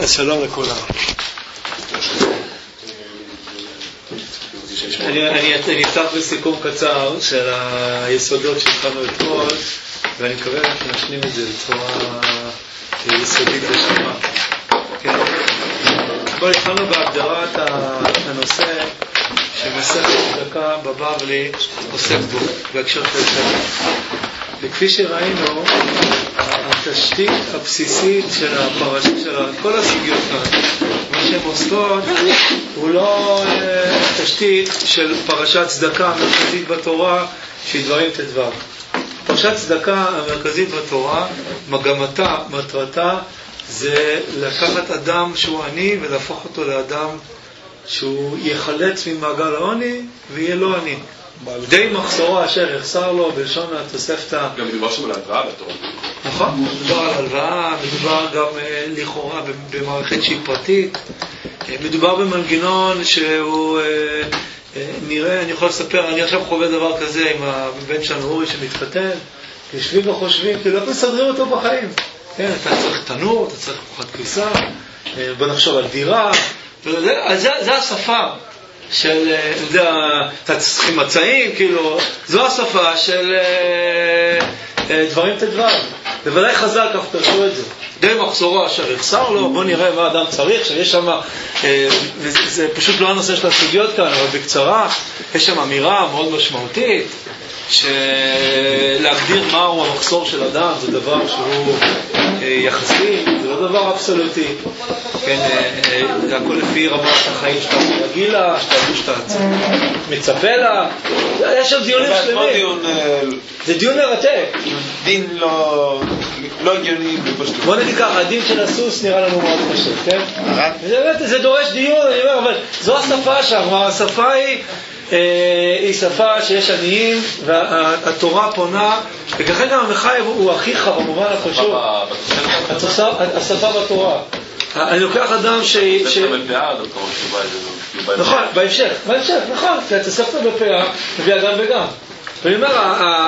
אז שלום לכולם. אני אפתח בסיכום קצר של היסודות שהתחלנו אתמול, ואני מקווה שנשלים את זה בצורה יסודית ושלמה. כן. בואו התחלנו בהגדרת הנושא שמסכת צדקה בבבלי עוסק בו, בהקשר של צדקה. וכפי שראינו, התשתית הבסיסית של הפרשה של כל הסוגיות כאן, מה שהן עוסקות, הוא לא תשתית של פרשת צדקה המרכזית בתורה, שהיא דברים תדבר. פרשת צדקה המרכזית בתורה, מגמתה, מטרתה, זה לקחת אדם שהוא עני ולהפוך אותו לאדם שהוא יחלץ ממעגל העוני ויהיה לו עני. די מחסורו אשר יחסר לו בלשון התוספתא. גם מדובר שם על הלוואה בתורה. נכון, מדובר על הלוואה, מדובר גם לכאורה במערכת שהיא פרטית, מדובר במנגנון שהוא נראה, אני יכול לספר, אני עכשיו חווה דבר כזה עם הבן שלנו אורי שמתחתן, יושבים וחושבים, כאילו איך מסדרים אותו בחיים. כן, אתה צריך תנור, אתה צריך כוחת כביסה, בוא נחשוב על דירה, זה השפה של, אתה צריך מצעים, כאילו, זו השפה של דברים תדבר. בוודאי חז"ל כך פרשו את זה. די מחסורו אשר יחסר לו, בוא נראה מה אדם צריך, שיש שם, זה פשוט לא הנושא של הסוגיות כאן, אבל בקצרה, יש שם אמירה מאוד משמעותית, שלהגדיר מהו המחסור של אדם, זה דבר שהוא יחסי, זה לא דבר אבסולוטי. כן, זה הכל לפי רמת החיים שאתה רגיל לה, שאתה מצפה לה, יש שם דיונים שלמים. זה דיון מרתק. דין לא הגיוני. בוא נגיד ככה, הדין של הסוס נראה לנו מאוד פשוט, כן? זה דורש דיון, אני אומר, אבל זו השפה שם, השפה היא שפה שיש עניים, והתורה פונה, וככה גם המחייב הוא הכי במובן החשוב, השפה בתורה. אני לוקח אדם נכון, בהמשך, נכון, כי התוספתא בפאה מביאה גם וגם. ואני אומר,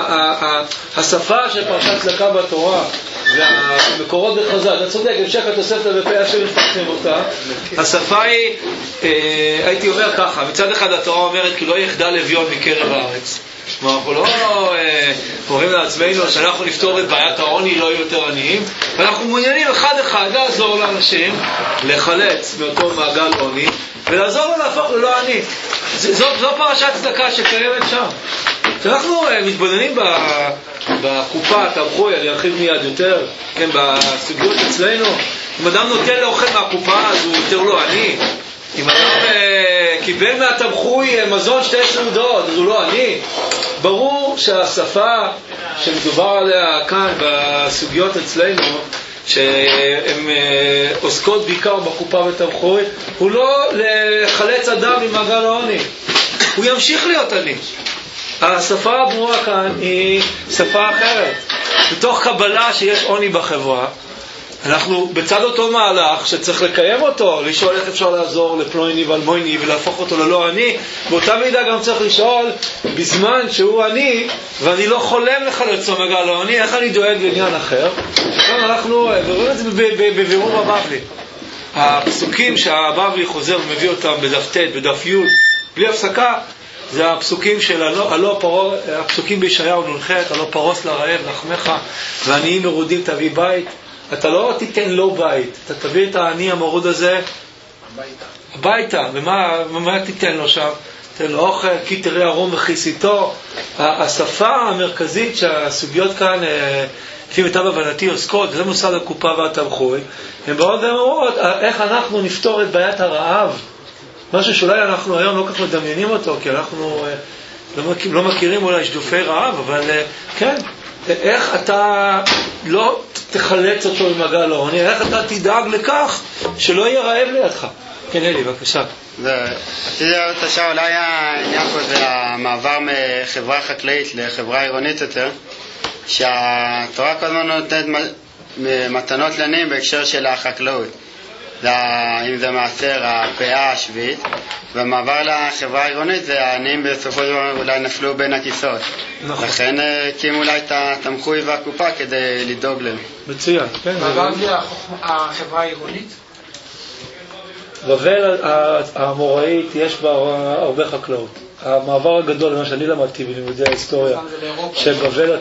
השפה של פרשת צדקה בתורה והמקורות בחז"ל, אתה צודק, המשך התוספתא בפאה שמפרסמים אותה, השפה היא, הייתי אומר ככה, מצד אחד התורה אומרת כי לא יחדל אביון מקרב הארץ. אנחנו לא אומרים לעצמנו שאנחנו נפתור את בעיית העוני, לא יהיו יותר עניים, ואנחנו מעוניינים אחד לעזור לאנשים לחלץ מאותו מעגל עוני ולעזור לו להפוך ללא עני. זו פרשת צדקה שקיימת שם. כשאנחנו מתבוננים בקופה, תמחוי, אני ארחיב מיד יותר, כן, בסוגיות אצלנו, אם אדם נוטל אוכל מהקופה אז הוא יותר לא עני. אם אדם קיבל מהתמחוי מזון 2 סעודות, אז הוא לא עני. ברור שהשפה שמדובר עליה כאן בסוגיות אצלנו, שהן עוסקות בעיקר בקופה ותמחוי, הוא לא לחלץ אדם ממעגל העוני, הוא ימשיך להיות עני. השפה הברורה כאן היא שפה אחרת. בתוך קבלה שיש עוני בחברה, אנחנו בצד אותו מהלך שצריך לקיים אותו, לשאול איך אפשר לעזור לפלויני ואלמויני ולהפוך אותו ללא עני, באותה מידה גם צריך לשאול בזמן שהוא עני ואני לא חולם לחלץ לו מעגל העוני, איך אני דואג לעניין אחר. כאן אנחנו רואים את זה בבירור בבבלי. הפסוקים שהבבלי חוזר ומביא אותם בדף ט' בדף י' בלי הפסקה, זה הפסוקים של הפסוקים בישעיהו נ"ח, הלא פרוס לרעב לחמך ועניים מרודים תביא בית. אתה לא תיתן לו בית, אתה תביא את העני המרוד הזה הביתה. ומה תיתן לו שם? תן לו אוכל, כי תראה ערום וכיסיתו. השפה המרכזית שהסוגיות כאן לפי מיטב הבנתי עוסקות, זה מושג הקופה והתמחוי, הן באות ואומרות איך אנחנו נפתור את בעיית הרעב, משהו שאולי אנחנו היום לא כך מדמיינים אותו, כי אנחנו לא מכירים אולי שדופי רעב, אבל כן, איך אתה לא תחלץ אותו ממעגל העוני, איך אתה תדאג לכך שלא יהיה רעב לידך. כן, אלי, בבקשה. רציתי לראות השעה, אולי העניין פה זה המעבר מחברה חקלאית לחברה עירונית יותר, שהתורה כל הזמן נותנת מתנות לעניים בהקשר של החקלאות. אם זה מעשר הפאה השביעית, והמעבר לחברה העירונית זה העניים בסופו של דבר אולי נפלו בין הכיסאות. לכן הקימו אולי את התמחוי והקופה כדי לדאוג להם. מצוין. מעבר זה החברה העירונית? בבל האמוראית יש בה הרבה חקלאות. המעבר הגדול, למה שאני למדתי בלימודי ההיסטוריה, של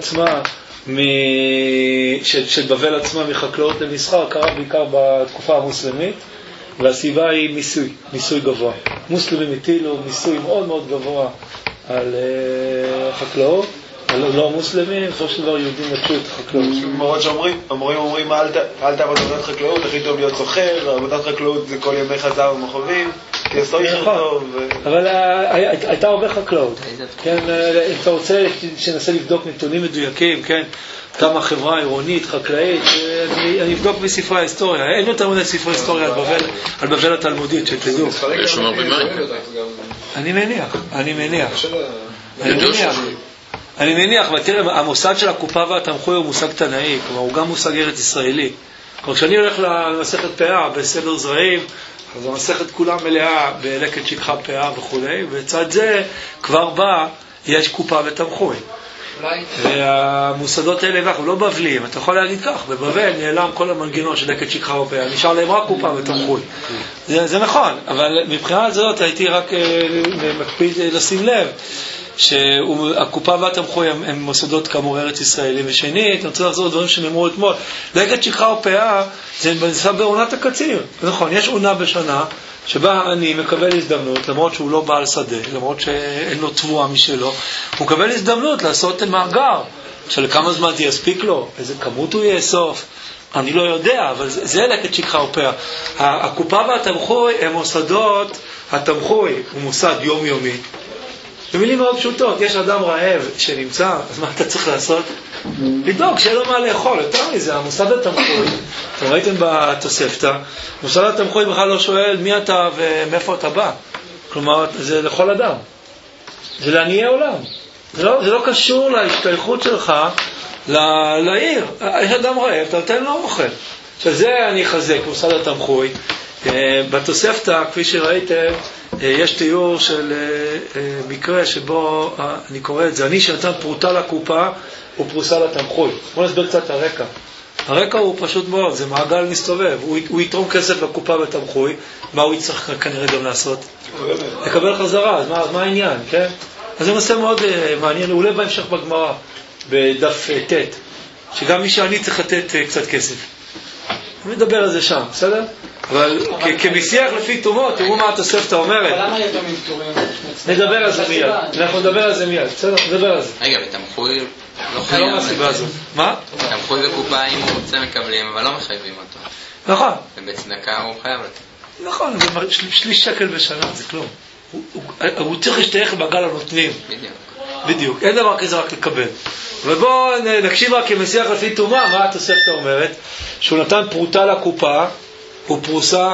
בבל עצמה מחקלאות למסחר, קרה בעיקר בתקופה המוסלמית, והסיבה היא מיסוי גבוה. מוסלמים הטילו מיסוי מאוד מאוד גבוה על חקלאות, על לא מוסלמים, בסופו של דבר יהודים נטשו את החקלאות. למרות שאומרים אל תעבוד עבודת חקלאות, הכי טוב להיות סוחר, עבודת חקלאות זה כל ימי חזר ומחובים, כי הסוישר טוב. אבל הייתה הרבה חקלאות. אם אתה רוצה שננסה לבדוק נתונים מדויקים, כמה חברה עירונית, חקלאית, אני אבדוק בספרי ההיסטוריה. אין יותר מדי ספרי היסטוריה על בבל התלמודית, שתדעו. אני מניח, ותראה, המושג של הקופה והתמחוי הוא מושג תנאי, כלומר הוא גם מושג ארץ ישראלי. כלומר, כשאני הולך למסכת פאה בסדר זרעים, אז המסכת כולה מלאה בלקט שכחה פאה וכו', ובצד זה כבר בא, יש קופה ותמחוי. והמוסדות האלה אנחנו לא בבליים, אתה יכול להגיד כך, בבבל נעלם כל המנגנון של לקט שכחה ופאה, נשאר להם רק קופה ותמחוי. זה נכון, אבל מבחינה זאת הייתי רק מקפיד לשים לב, שהקופה והתמחוי הם מוסדות כאמור ארץ ישראלים. ושנית, אני רוצה לחזור לדברים שנאמרו אתמול, לקט שכחה ופאה זה נמצא בעונת הקציר. נכון, יש עונה בשנה שבה אני מקבל הזדמנות, למרות שהוא לא בעל שדה, למרות שאין לו תבואה משלו, הוא מקבל הזדמנות לעשות מאגר של כמה זמן יספיק לו, איזה כמות הוא יאסוף, אני לא יודע, אבל זה לקט שכחה ופאה. הקופה והתמחוי הם מוסדות, התמחוי הוא מוסד יומיומי, במילים מאוד פשוטות, יש אדם רעב שנמצא, אז מה אתה צריך לעשות? לדאוג שאין לו מה לאכול. יותר מזה, המוסד התמחוי, אתם ראיתם בתוספתא, מוסד התמחוי בכלל לא שואל מי אתה ומאיפה אתה בא. כלומר, זה לכל אדם. זה לעניי עולם. זה לא קשור להשתייכות שלך לעיר. יש אדם רעב, אתה נותן לו אוכל. שזה אני אחזק, מוסד התמחוי. בתוספתא, כפי שראיתם, יש תיאור של מקרה שבו אני קורא את זה, אני שנתן פרוטה לקופה ופרוסה לתמחוי. בואו נסביר קצת הרקע. הרקע הוא פשוט מאוד, זה מעגל מסתובב. הוא יתרום כסף לקופה ותמחוי, מה הוא יצטרך כנראה גם לעשות? לקבל חזרה, אז מה העניין, כן? אז זה נושא מאוד מעניין, אולי בהמשך בגמרא, בדף ט', שגם מי שאני צריך לתת קצת כסף. אני מדבר על זה שם, בסדר? אבל כמשיח לפי תומות, תראו מה התוספתא אומרת. אבל למה יתומים פטורים? נדבר על זה מיד. אנחנו נדבר על זה מיד, בסדר? נדבר על זה. רגע, בתמחוי לא חייב. לא מהסיבה הזאת. מה? בתמחוי וקופה אם הוא רוצה מקבלים, אבל לא מחייבים אותו. נכון. ובצדקה הוא חייב לתת. נכון, שליש שקל בשנה, זה כלום. הוא צריך להשתייך בגל הנותנים. בדיוק. אין דבר כזה רק לקבל. ובואו נקשיב רק כמשיח לפי תומה, מה התוספתא אומרת? שהוא נתן פרוטה לקופה ופרוסה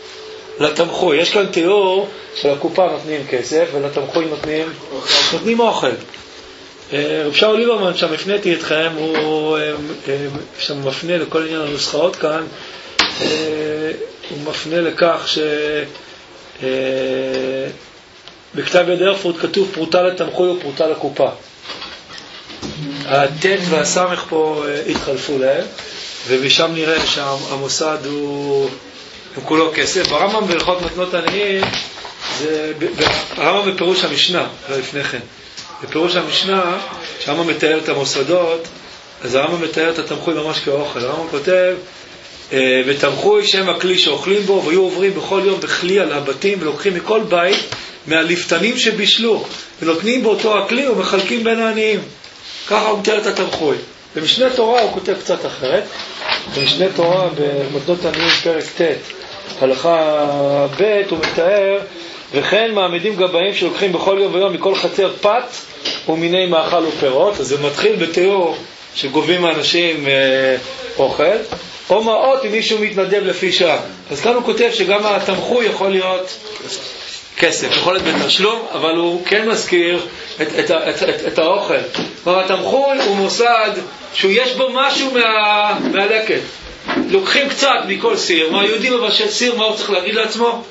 לתמחוי. יש כאן תיאור של הקופה נותנים כסף ולתמחוי נותנים אוכל. רב שאול ליברמן שם הפניתי אתכם, הוא שם מפנה לכל עניין הנוסחאות כאן, הוא מפנה לכך בכתב יד הרפורט כתוב פרוטה לתמחוי ופרוטה לקופה. הט' והסמך פה התחלפו להם, ומשם נראה שהמוסד הוא כולו כסף. ברמב"ם בהלכות מתנות עניים, הרמב"ם בפירוש המשנה, לא לפני כן. בפירוש המשנה, שהרמב"ם מתאר את המוסדות, אז הרמב"ם מתאר את התמחוי ממש כאוכל. הרמב"ם כותב, ותמחוי שם הכלי שאוכלים בו, והיו עוברים בכל יום בכלי על הבתים, ולוקחים מכל בית מהלפתנים שבישלו, ונותנים באותו הכלי ומחלקים בין העניים. ככה הוא מתאר את התמחוי. במשנה תורה הוא כותב קצת אחרת. במשנה תורה במתנות עניים פרק ט' הלכה ב' הוא מתאר, וכן מעמידים גבאים שלוקחים בכל יום ויום מכל חצר פת ומיני מאכל ופירות. אז זה מתחיל בתיאור שגובים האנשים אוכל, או מעות אם מישהו מתנדב לפי שעה. אז כאן הוא כותב שגם התמחוי יכול להיות כסף, יכול להיות בתשלום, אבל הוא כן מזכיר את האוכל. כלומר, התמחוי הוא מוסד שיש בו משהו מהלקט. לוקחים קצת מכל סיר, מה היהודי מבשל סיר, מה הוא צריך להגיד לעצמו?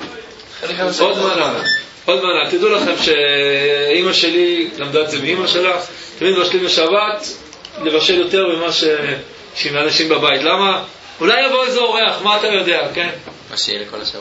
עוד מנה. תדעו לכם שאמא שלי למדה את זה מאמא שלה, תמיד מבשלים בשבת לבשל יותר ממה שעם האנשים בבית. למה? אולי יבוא איזה אורח, מה אתה יודע, כן? מה שיהיה לכל השבוע.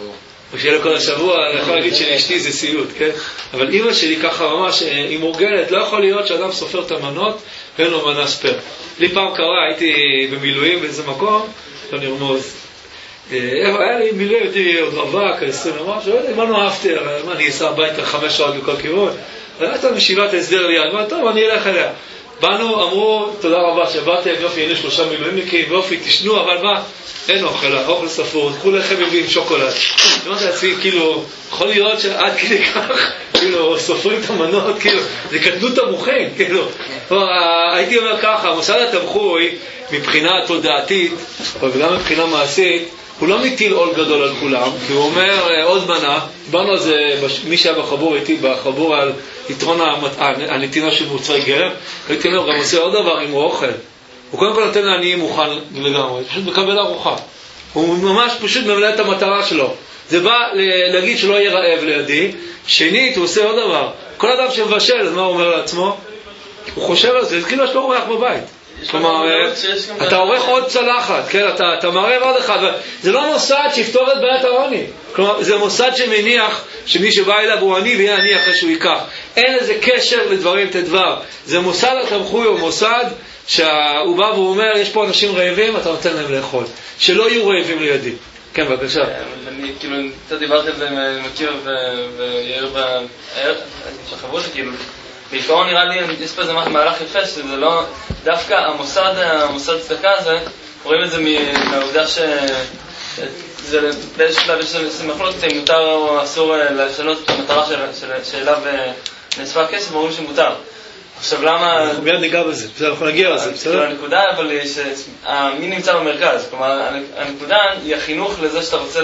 ושיהיה לכל השבוע, אני יכול להגיד שאשתי זה סיוט, כן? אבל אמא שלי ככה ממש, היא מורגלת, לא יכול להיות שאדם סופר את המנות ואין לו מנה ספר. לי פעם קרה, הייתי במילואים באיזה מקום, לא נרמוז. היה לי מילואים, הייתי עוד רווק, 20 ומשהו, אמרנו אפטר, אני אסע הביתה 5 שעות בכל כיוון. הייתה משיבת ההסדר ליד, אמרנו, טוב, אני אלך אליה. באנו, אמרו, תודה רבה שבאתם, יופי, הנה 3 מילואימניקים, יופי, תשנו, אבל מה? אין אוכל, האוכל ספור, קחו לחם עם שוקולד. אמרתי לעצמי, כאילו, יכול להיות שעד כדי כך, כאילו, סופרים את המנות, כאילו, זה קטנות המוחים, כאילו. הייתי אומר ככה, המוסד התמחוי, מבחינה תודעתית, וגם מבחינה מעשית, הוא לא מטיל עול גדול על כולם, כי הוא אומר עוד מנה, דיברנו על זה, מי שהיה בחבור איתי, בחבור על יתרון הנתינה של מוצרי גרם, הייתי אומר, גם עושה עוד דבר אם הוא אוכל. הוא קודם כל נותן לעניים מוכן לגמרי, פשוט מקבל ארוחה. הוא ממש פשוט ממלא את המטרה שלו. זה בא להגיד שלא יהיה רעב לידי. שנית, הוא עושה עוד דבר. כל אדם שמבשל, אז מה הוא אומר לעצמו? הוא חושב על זה, זה כאילו יש לו אורח בבית. כלומר, אתה עורך עוד צלחת, כן? אתה מערב עוד אחד. זה לא מוסד שיפתור את בעיית העוני. כלומר, זה מוסד שמניח שמי שבא אליו הוא עני ויהיה עני אחרי שהוא ייקח. אין איזה קשר לדברים תדבר. זה מוסד התמחוי או מוסד שהוא בא והוא אומר, יש פה אנשים רעבים, אתה נותן להם לאכול. שלא יהיו רעבים לידי. כן, בבקשה. אני כאילו, אתה דיברת על זה עם מכיר ויאיר בחברות, כאילו, בעיקרון נראה לי, יש פה איזה מהלך יפה, שזה לא, דווקא המוסד צדקה הזה, רואים את זה מהעובדה זה באיזשהו שלב יש איזה מחלוקת אם מותר או אסור לשנות את המטרה שאליו נאספה הכסף, אומרים שמותר. עכשיו למה... אנחנו מיד ניגע בזה, אנחנו נגיע לזה, בסדר? הנקודה אבל מי נמצא במרכז, כלומר הנקודה היא החינוך לזה שאתה רוצה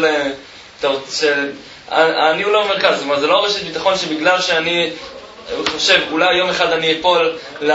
אני הוא לא במרכז, זאת אומרת זה לא רשת ביטחון שבגלל שאני חושב אולי יום אחד אני אפול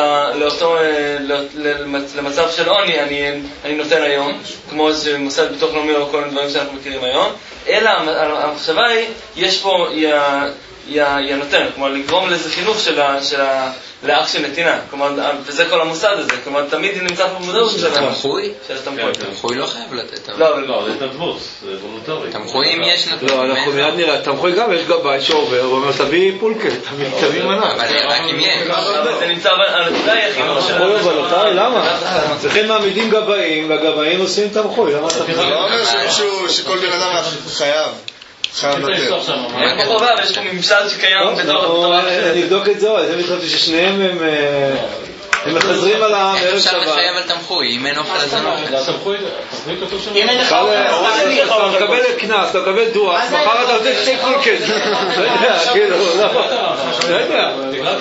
למצב של עוני אני נותן היום, כמו איזה מוסד ביטוח לאומי או כל הדברים שאנחנו מכירים היום, אלא המחשבה היא, יש פה היא נותן, כלומר לגרום לאיזה חינוך לאח של נתינה, כלומר, וזה כל המוסד הזה, כלומר, תמיד היא נמצאת במודעות של התמחוי? תמחוי לא חייב לתת. לא, זה תנדבות, זה וולונטרי. תמחוי אם יש נתון. לא, אנחנו מיד נראה, תמחוי גם יש גבאי שעובר, הוא אומר, תביא פולקה, תביא מנה. אבל רק אם יש. אבל זה נמצא על הנקודה היא החינוך של תמחוי וולונטרי, למה? צריכים מעמידים גבאים, והגבאים עושים תמחוי, למה אתה זה לא אומר שכל בן אדם חייב לתת. יש פה חובה, ויש פה ממשל שקיים בתור... נבדוק את זה, אני חושב ששניהם הם מחזרים על העם ערב שבת. אפשר לחייב על תמחוי, אם אין אוכל אז אין אוכל. תמחוי כתוב שם. אם אין לך אוכל, אתה מקבל כנס, אתה מקבל דוח, מחר אתה רוצה שתי פולקט. לא יודע, כאילו, לא יודע.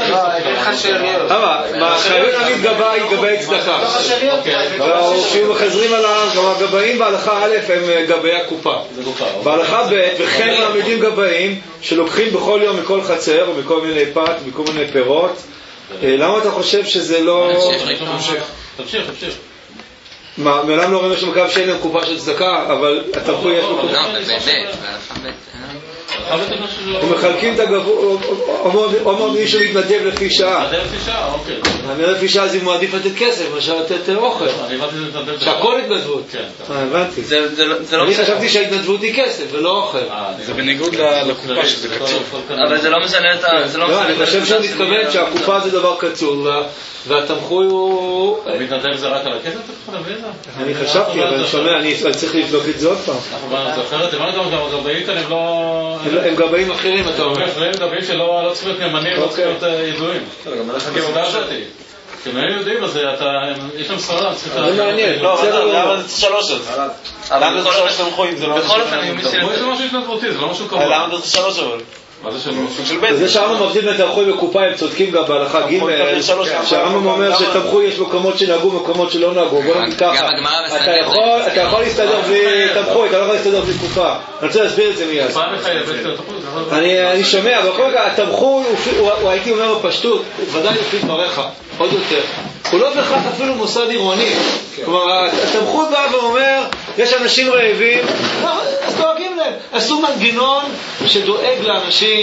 למה? חייבים להגיד גבאי צדקה. כשהם מחזרים על העם, גם הגבאים בהלכה א' הם גבאי הקופה. בהלכה ב' וכן מעמידים גבאים שלוקחים בכל יום מכל חצר או מכל מיני פת, מכל מיני פירות. למה אתה חושב שזה לא... תמשיך. מה, מעולם לא רואים שמקו שאין להם קופה של צדקה, אבל התמחוי יש לו קופה. לא, בבית, הם מחלקים את הגבור, אומר מישהו מתנדב לפי שעה. אני לפי שעה אז אם הוא עדיף לתת כסף, מאשר לתת אוכל. שהכל התנדבות. הבנתי. אני חשבתי שההתנדבות היא כסף ולא אוכל. זה בניגוד לקופה שזה קצור. אבל זה לא משנה את ה... לא, אני חושב שהוא מתכוון שהקופה זה דבר קצור והתמחוי הוא... מתנדב זה רק על הכסף? אני חשבתי, אבל אני שומע, אני צריך לבדוק את זה עוד פעם. זה אחרת, הבנת גם הגבאים כאן הם לא... הם גבאים אחרים, אתה אומר. הם גבאים שלא צריכים להיות נאמנים, לא צריכים להיות ידועים. כי אם הם יודעים, אז יש להם סרדה, זה מעניין. למה זה 3 אז? למה זה 3 תמחויים? בכל אופן, תמחוי זה משהו התנדבותי, זה לא משהו קבוע. למה זה 3 אבל? מה זה של בית? זה שהרמב"ם מבדיל בין תמחוי וקופה, הם צודקים גם בהלכה ג' שהרמב"ם אומר שתמחוי יש מקומות שנהגו ומקומות שלא נהגו. בוא נגיד ככה, אתה יכול להסתדר בלי תמחוי, אתה לא יכול להסתדר בלי קופה. אני רוצה להסביר את זה מיד. אני שומע, בכל כך התמחוי, הייתי אומר בפשטות, ודאי לפי דבריך, עוד יותר. הוא לא בכך אפילו מוסד עירוני. כלומר, התמחוי בא ואומר, יש אנשים רעבים, אז דואגים להם. עשו מנגנון שדואג לאנשים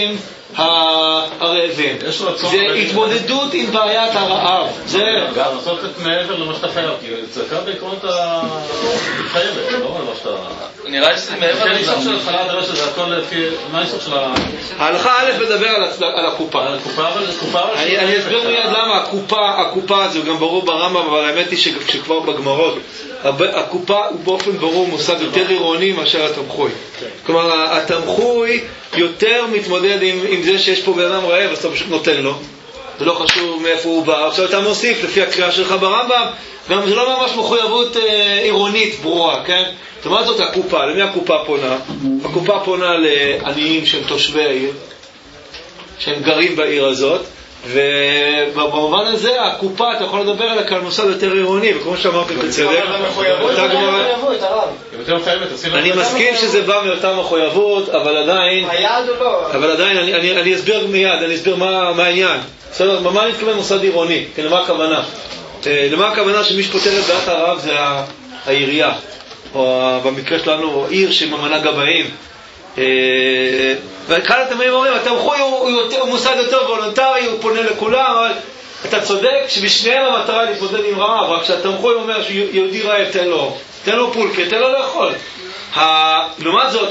הרעבים. זה התמודדות עם בעיית הרעב. זה גם לעשות את מעבר למה שאתה חייב, כי צדקה בעקרון אתה חייבת, לא מה שאתה... נראה לי שזה מעבר כן, איסור של התחלה, נראה שזה הכל לפי... מה איסור של ה... ההלכה א' מדבר על הקופה. על הקופה, אני אסביר מיד למה הקופה זה גם ברור ברמב"ם, אבל האמת היא שכבר בגמרות הקופה הוא באופן ברור מושג יותר עירוני מאשר התמחוי. כלומר, התמחוי יותר מתמודד עם זה שיש פה בן אדם רעב, אז אתה פשוט נותן לו. זה לא חשוב מאיפה הוא בא. עכשיו אתה מוסיף לפי הקריאה שלך ברמב"ם, גם זה לא ממש מחויבות עירונית ברורה, כן? זאת אומרת זאת הקופה, למי הקופה פונה? הקופה פונה לעניים שהם תושבי העיר, שהם גרים בעיר הזאת, ובמובן הזה הקופה אתה יכול לדבר עליה כאן מושג יותר עירוני, וכמו שאמרתי בצדק, אני מסכים שזה בא מאותה מחויבות, אבל עדיין אני אסביר מיד, אני אסביר מה העניין. בסדר, מה אני מתכוון מוסד עירוני? כן, למה הכוונה? למה הכוונה שמי שפותר את בעיית הרעב זה העירייה, או במקרה שלנו עיר שממנה גבאים. וכאן אתם אומרים, התמחוי הוא מוסד יותר וולונטרי, הוא פונה לכולם, אבל אתה צודק שבשניהם המטרה להתמודד עם רעב, רק שהתמחוי אומר שיהודי רעב תן לו פולקה, תן לו לאכול. לעומת זאת,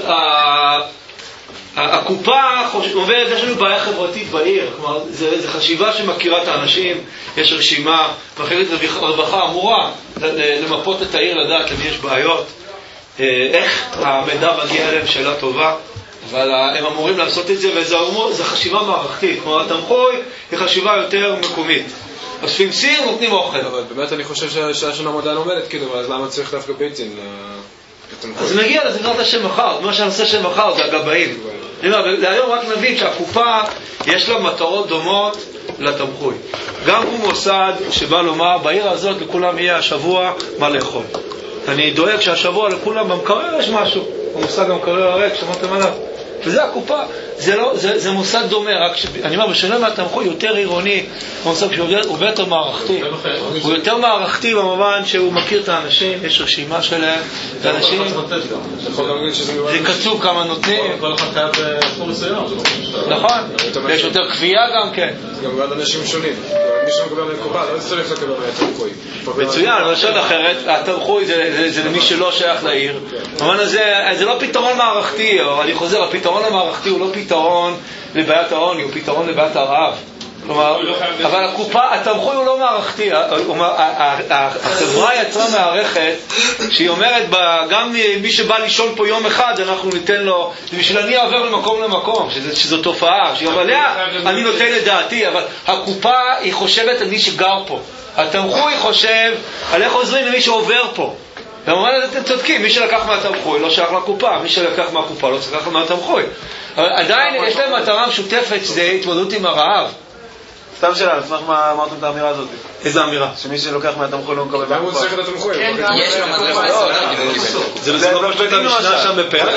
הקופה אומרת, יש לנו בעיה חברתית בעיר, כלומר, זה חשיבה שמכירה את האנשים, יש רשימה, מחלקת הרווחה אמורה למפות את העיר, לדעת למי יש בעיות, איך המידע מגיע אליהם, שאלה טובה, אבל הם אמורים לעשות את זה, וזה חשיבה מערכתית, כלומר, התמחוי היא חשיבה יותר מקומית. אוספים סיר, נותנים אוכל. אבל באמת אני חושב שהשעה שלנו עדיין עומדת, כאילו, אז למה צריך דווקא ביצים? אז נגיע לזה כבר את השם מחר, מה שהנושא שם מחר זה הגבאים. להיום רק נבין שהקופה יש לה מטרות דומות לתמחוי. גם הוא מוסד שבא לומר, בעיר הזאת לכולם יהיה השבוע מה לאכול. אני דואג שהשבוע לכולם במקרר יש משהו, המושג המקרר הריק, שמעתם עליו. וזה הקופה, זה מוסד דומה, רק אני אומר, בשונה מהתמחוי יותר עירוני, המושג שהוא יותר מערכתי. הוא יותר מערכתי במובן שהוא מכיר את האנשים, יש רשימה שלהם, את האנשים, זה קצוב כמה נותנים. כל אחד חייב סכום מסוים. נכון, יש יותר קביעה גם כן. זה גם בעד אנשים שונים. מי שמקבל מקובל, לא צריך לקבל מהתמחוי. מצוין, אבל שאלה אחרת, התמחוי זה למי שלא שייך לעיר. במובן הזה, זה לא פתרון מערכתי, אני חוזר, הפתרון המערכתי הוא לא פתרון לבעיית העוני, הוא פתרון לבעיית הרעב. כלומר, אבל הקופה, התמחוי הוא לא מערכתי. החברה יצרה מערכת שהיא אומרת, גם מי שבא לישון פה יום אחד, אנחנו ניתן לו, בשביל אני עובר ממקום למקום, שזו תופעה, אני נותן לדעתי, אבל הקופה היא חושבת על מי שגר פה. התמחוי חושב על איך עוזרים למי שעובר פה. במובן הזה אתם צודקים, מי שלקח מהתמחוי לא שייך לקופה, מי שלקח מהקופה לא צריך מהתמחוי. אבל עדיין יש להם מטרה משותפת, שזה התמודדות עם הרעב. סתם שאלה, אני אשמח מה אמרתם את האמירה הזאת. איזה אמירה? שמי שלוקח מהתמחוי לא מקבל למה הוא צריך את התמחוי? יש לו מטרה. זה לא פשוט המשנה שם בפרק.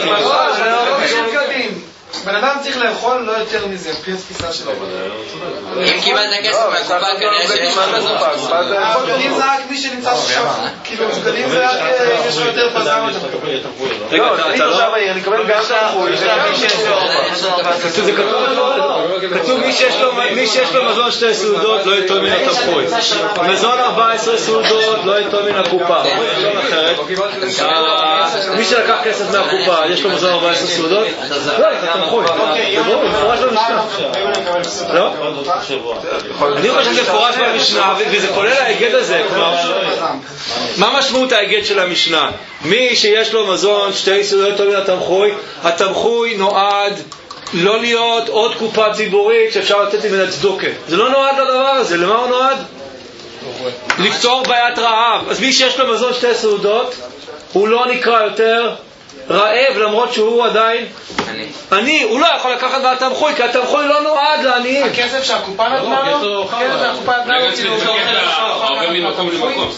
בן אדם צריך לאכול לא יותר מזה, פי התפיסה שלו. אם קיבלת כסף מהקופה, כנראה שיש מזון. גלים זה רק מי שנמצא שם. כאילו, גלים זה רק יש לו יותר פזר. לא, אני תושב העיר, אני אקבל גם תמחוי. כתוב מי שיש לו מזון 2 סעודות לא יטול מן התמחוי. מזון 14 סעודות לא יטול מן הקופה. מי שלקח כסף מהקופה, יש לו מזון 14 סעודות? לא, זה תמחוי. זה ברור, מפורש במשנה. לא? אני חושב שזה מפורש במשנה, וזה כולל ההיגד הזה. מה משמעות ההיגד של המשנה? מי שיש לו מזון 2 סעודות לא יטול מן התמחוי, התמחוי נועד לא להיות עוד קופה ציבורית שאפשר לתת ממנה צדוקה. זה לא נועד לדבר הזה. למה הוא נועד? לפתור בעיית רעב. אז מי שיש לו מזון 2 סעודות, הוא לא נקרא יותר רעב, למרות שהוא עדיין אני, הוא לא יכול לקחת מהתמחוי, כי התמחוי לא נועד לעניים. הכסף שהקופה נתנה לו? כן, והקופה נתנה לו עובר ממקום למקום.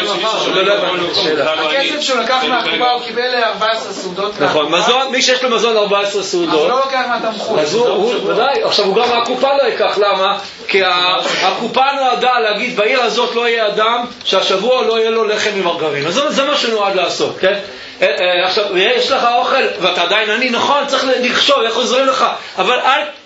הכסף שהוא לקח מהקופה הוא קיבל 14 סעודות. נכון, מי שיש לו מזון 14 סעודות, אז הוא לא לוקח מהתמחוי. אז הוא, ודאי, עכשיו הוא גם מהקופה לא ייקח, למה? כי הקופה נועדה להגיד, בעיר הזאת לא יהיה אדם שהשבוע לא יהיה לו לחם עם מרגרין. אז זה מה שנועד לעשות, כן? עכשיו, יש לך אוכל, ואתה עדיין אני, נכון, צריך לחשוב איך עוזרים לך, אבל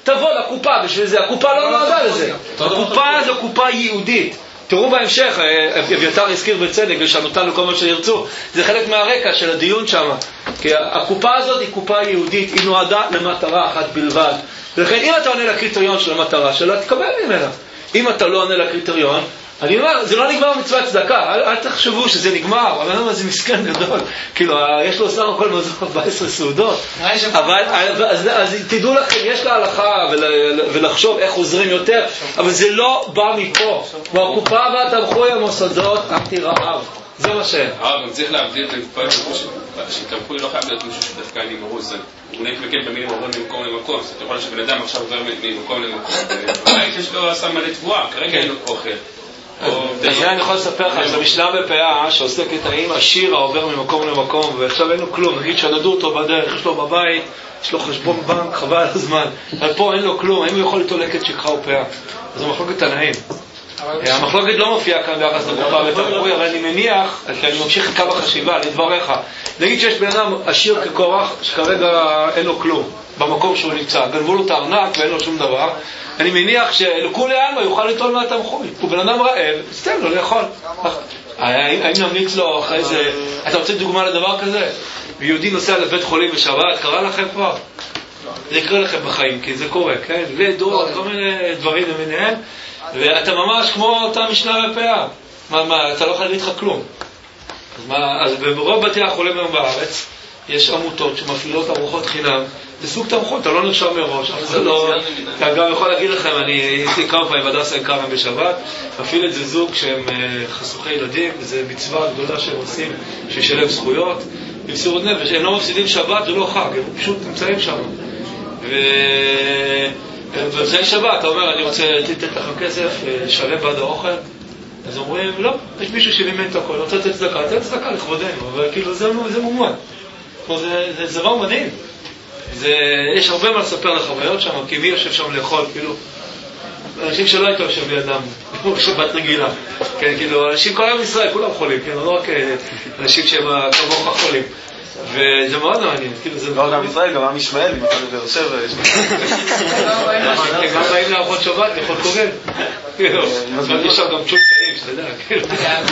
תבוא לקופה בשביל זה, הקופה לא נועדה לזה. הקופה זו קופה יהודית. תראו בהמשך, אביתר הזכיר בצדק, ושנותן לכל מה שירצו, זה חלק מהרקע של הדיון שם. כי הקופה הזאת היא קופה יהודית, היא נועדה למטרה אחת בלבד. ולכן אם אתה עונה לקריטריון של המטרה שלה, תקבל ממנה. אם אתה לא עונה לקריטריון, אני אומר, זה לא נגמר מצוות צדקה, אל תחשבו שזה נגמר, אבל למה זה מסכן גדול, כאילו, יש לו סך הכל מזון 14 סעודות, אבל, אז תדעו לכם, יש להלכה ולחשוב איך עוזרים יותר, אבל זה לא בא מפה, והקופה והתמחוי המוסדות, אנטי רעב, זה מה שאין. גם צריך להבדיל את הקופה שתמחוי לא חייב להיות מישהו שדווקא אני מרוס, הוא נתמקד במילים עוברים ממקום למקום, זאת אומרת שבן אדם עכשיו עובר ממקום למקום, אולי יש לו עשה מלא תבואה, כרגע אין לו אוכל. אז זה אני יכול לספר לך, זו משנה בפאה שעוסקת האם השיר העובר ממקום למקום ועכשיו אין לו כלום, נגיד שנדעו אותו בדרך, יש לו בבית, יש לו חשבון בנק, חבל על הזמן, אבל פה אין לו כלום, האם הוא יכול לתולק את שכחה ופאה? אז זו מחלוקת תנאים. המחלוקת לא מופיעה כאן ביחס לקופה ותמחוי, אבל אני מניח, אני ממשיך את קו החשיבה לדבריך, נגיד שיש בן אדם עשיר כקורח שכרגע אין לו כלום במקום שהוא נמצא, גנבו לו את הארנק ואין לו שום דבר, אני מניח שלכולי עלמא יוכל ליטול מהתמחוי. הוא בן אדם רעב, סתם לו לאכול. האם נמליץ לו אחרי זה, אתה רוצה דוגמה לדבר כזה? יהודי נוסע לבית חולים בשבת, קרה לכם כבר? זה יקרה לכם בחיים, כי זה קורה, כן? לידות, כל מיני דברים למיניהם, ואתה ממש כמו אותה משנה בפאה. אתה לא יכול להגיד לך כלום. אז ברוב בתי החולים היום בארץ, יש עמותות שמפעילות ארוחות חינם, זה סוג תמחוי, אתה לא נרשם מראש, אתה גם יכול להגיד לכם, אני הייתי כמה פעמים בדסה עין כרם בשבת, מפעיל את זה זוג שהם חסוכי ילדים, וזה מצווה גדולה שהם עושים, שישלם זכויות, במסירות נפש, הם לא מפסידים שבת, זה לא חג, הם פשוט נמצאים שם. ובזה שבת, אתה אומר, אני רוצה לתת לך כסף, לשלם בעד האוכל, אז אומרים, לא, יש מישהו שלימד את הכל, רוצה לתת צדקה, תן צדקה לכבודנו, אבל כאילו זה מומד. זה דבר מדהים. יש הרבה מה לספר לחוויות שם, כי מי יושב שם לאכול, כאילו, אנשים שלא הייתו יושב לידם, שבת רגילה. כן, כאילו, אנשים כל היום ישראל, כולם חולים, כן, לא רק אנשים שהם כמוך חולים. וזה מאוד מעניין, כאילו זה... לא, גם ישראל, גם עם ישמעאל, אם אתה לבאר שבע, יש... גם באים לארוחות שבת, לאכול קורן. יש שם גם צ'ול קעים, שאתה יודע, כאילו.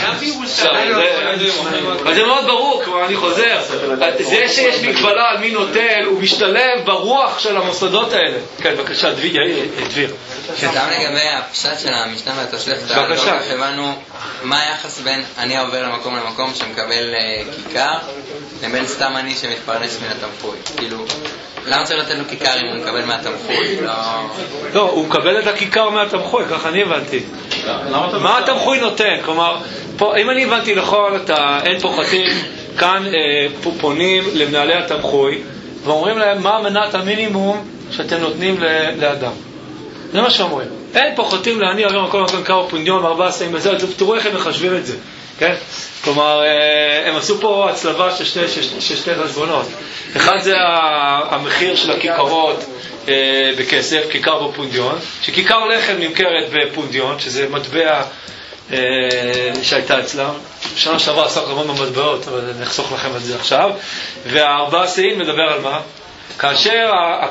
אבל זה מאוד ברור, כמו אני חוזר, זה שיש מגבלה על מי נוטל, הוא משתלב ברוח של המוסדות האלה. כן, בבקשה, דביר. שגם לגבי הפשט של המשנה והתוספתא, לא כך הבנו מה היחס בין אני עובר למקום למקום שמקבל כיכר, לבין סתם אני שמתפרנס מן התמחוי. כאילו, למה צריך לתת לו כיכר אם הוא מקבל מהתמחוי? לא, הוא מקבל את הכיכר מהתמחוי, ככה אני הבנתי. מה התמחוי נותן? כלומר, אם אני הבנתי נכון, אין פוחתים, כאן פונים למנהלי התמחוי, ואומרים להם מה מנת המינימום שאתם נותנים לאדם. זה מה שאומרים. אין פוחתים להניע עבור מקום מקום קו פונדיון, 4 סעים בזה, תראו איך הם מחשבים את זה. כן? כלומר, הם עשו פה הצלבה של שתי חשבונות. אחד זה המחיר של הכיכרות בכסף, כיכר בפונדיון, שכיכר לחם נמכרת בפונדיון, שזה מטבע שהייתה אצלם. שנה שעברה עשה כמובן במטבעות, אבל נחסוך לכם את זה עכשיו. וה4 סעים מדבר על מה? כאשר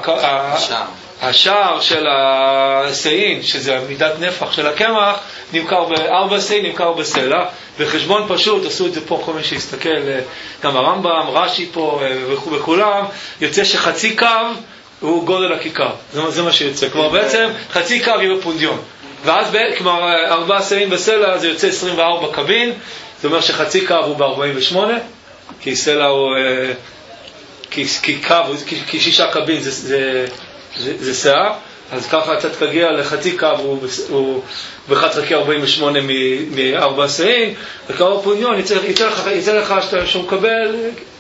השער של הסעין, שזה מידת נפח של הקמח, נמכר ב4 סעין, נמכר בסלע. בחשבון פשוט, עשו את זה פה כל מי שיסתכל, גם הרמב"ם, רש"י פה וכולם, יוצא שחצי קו הוא גודל הכיכר. זה מה שיוצא. כלומר בעצם חצי קו יהיה בפונדיון. ואז כלומר 4 סעין בסלע זה יוצא 24 קבין, זה אומר שחצי קו הוא ב48, כי סלע הוא, כי 6 קבין זה סעה, אז ככה אתה תגיע לחצי קו, הוא ב1/48 מ4 סעין, וקו הפונדיון יצא לך שהוא מקבל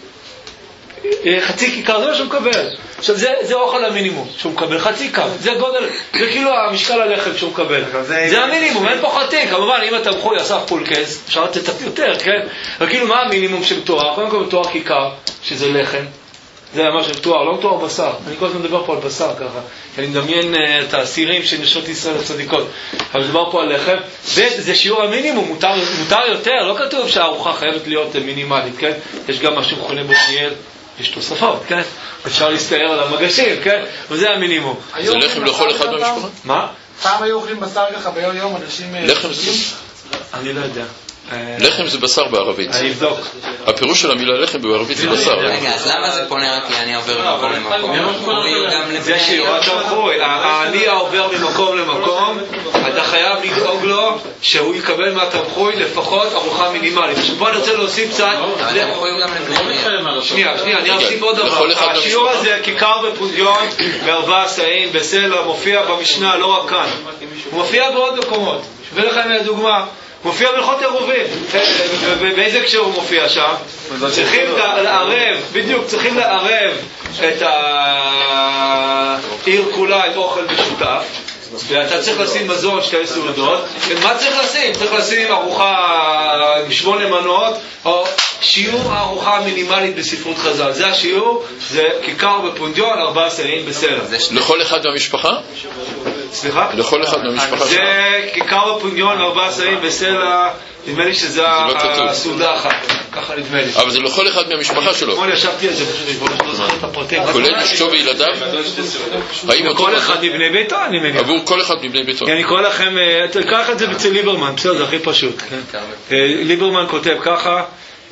חצי כיכר, זה מה שהוא מקבל. עכשיו זה אוכל המינימום שהוא מקבל, חצי קו, זה גודל, זה כאילו המשקל הלחם שהוא מקבל, זה המינימום, אין פה חצי. כמובן אם אתה מחוי אסף פולקס אפשר לתת יותר, כן? אבל כאילו מה המינימום שמתואר? קודם כל מתואר כיכר, שזה לחם, זה מה שמתואר, לא מתואר בשר. אני כל הזמן מדבר פה על בשר ככה, אני מדמיין את האסירים של נשות ישראל הצדיקות, אבל מדבר פה על לחם, וזה שיעור המינימום, מותר יותר, לא כתוב שהארוחה חייבת להיות מינימלית, כן? יש גם משהו מכונה בוטניאל, יש תוספות, כן? אפשר להסתער על המגשים, כן? וזה המינימום. זה לחם לכל אחד מהמשפחה? מה? פעם היו אוכלים בשר ככה ביום יום, אנשים... לחם זה... אני לא יודע. לחם זה בשר בערבית. אני אבדוק. הפירוש של המילה לחם בערבית זה בשר. רגע, אז למה זה פונה אותי אני עובר ממקום למקום? זה שיעור התמחוי. אני העובר ממקום למקום, אתה חייב לדאוג לו שהוא יקבל מהתמחוי לפחות ארוחה מינימלית. פה אני רוצה להוסיף קצת... אבל התמחוי הוא גם לבני. שנייה, אני אוסיף עוד דבר. השיעור הזה, כיכר ופונדיון, בערבה, סעים, בסלע, מופיע במשנה, לא רק כאן. הוא מופיע בעוד מקומות. ולכם דוגמה. מופיע בהלכות עירובין. באיזה הקשר הוא מופיע שם? צריכים לערב, בדיוק, צריכים לערב את העיר כולה, את אוכל משותף, ואתה צריך לשים מזון 2 סעודות. מה צריך לשים? צריך לשים ארוחה 8 מנות, או שיעור הארוחה המינימלית בספרות חז"ל. זה השיעור, זה כיכר בפונדיון, 4 סעים בסלע. לכל אחד מהמשפחה? סליחה? לכל אחד מהמשפחה? זה כיכר בפונדיון, 4 סעים בסלע, נדמה לי שזה הסעודה אחת. ככה נדמה לי. אבל זה לכל אחד מהמשפחה שלו. אתמול ישבתי על זה, לא זוכר את הפרטים. כולל אשתו וילדיו? כל אחד מבני ביתו, אני מניח. עבור כל אחד מבני ביתו. אני קורא לכם, תקח את זה אצל ליברמן, בסדר, זה הכי פשוט. ליברמן כותב ככה,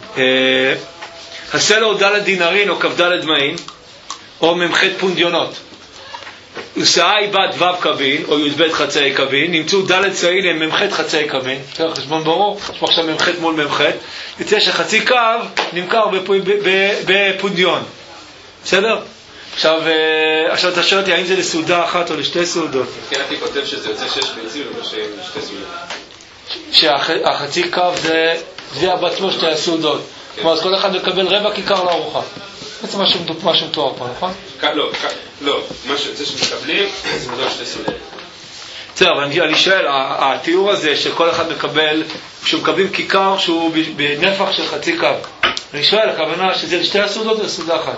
הסלע הוא ד' דינרין או כ"ד מעין, או ממח' פונדיונות. ושאה היא בת ו' קבין, או י"ב חצאי קבין, נמצאו ד' סעיל הם ממח' חצאי קבין, חשבון ברור, חשבון עכשיו ממח' מול ממח', יוצא שחצי קו נמכר בפונדיון. בסדר? עכשיו אתה שואל אותי, האם זה לסעודה אחת או לשתי סעודות? כן, אני כותב שזה יוצא 6 ביצים ובשם 2 סעודות. שהחצי קו זה בעצמו 2 סעודות. כלומר, אז כל אחד מקבל רבע כיכר לארוחה. בעצם מה שמתואר פה, נכון? לא, מה שמקבלים זה מזון 2 סעודות. בסדר, אבל אני שואל, התיאור הזה שכל אחד מקבל, שמקבלים כיכר שהוא בנפח של חצי קו. אני שואל, הכוונה שזה לשתי הסעודות או לסעודה אחת?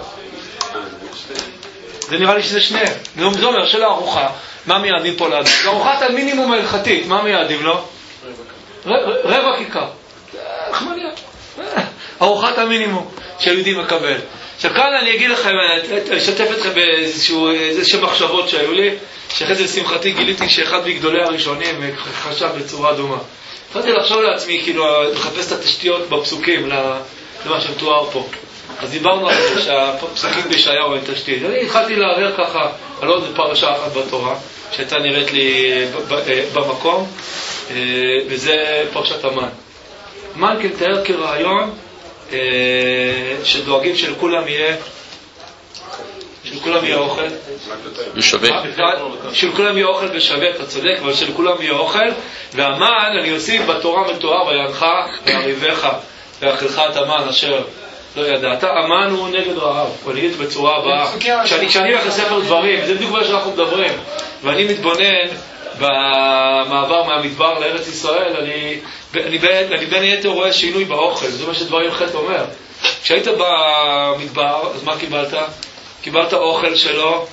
זה נראה לי שזה שניהם. זה אומר שלארוחה, מה מייעדים פה לאדם? לארוחת המינימום ההלכתית, מה מייעדים לו? רבע כיכר. חמניה. ארוחת המינימום שהיהודי מקבל. עכשיו כאן אני אגיד לכם, אני אשתף אתכם באיזושהי מחשבות שהיו לי, שאחרי זה לשמחתי גיליתי שאחד מגדולי הראשונים חשב בצורה דומה. התחלתי לחשוב לעצמי, כאילו, לחפש את התשתיות בפסוקים למה שמתואר פה. אז דיברנו על זה שהפסוקים בישעיהו הם תשתית. אני התחלתי להעביר ככה על עוד פרשה אחת בתורה, שהייתה נראית לי במקום, וזה פרשת המן. המן כמתאר כרעיון שדואגים שלכולם יהיה אוכל ושווה. שלכולם יהיה אוכל ושווה, אתה צודק, אבל שלכולם יהיה אוכל. והמן, אני אוסיף בתורה מתואר, וינך ויריבך ואכלך את המן אשר לא ידעת. המן הוא נגד רעב. אני אגיד בצורה הבאה, כשאני הולך לספר דברים, זה בדיוק מה שאנחנו מדברים, ואני מתבונן במעבר מהמדבר לארץ ישראל, אני בין היתר רואה שינוי באוכל. זה מה שדברים חטא אומר. כשהיית במדבר, אז מה קיבלת? קיבלת אוכל שלא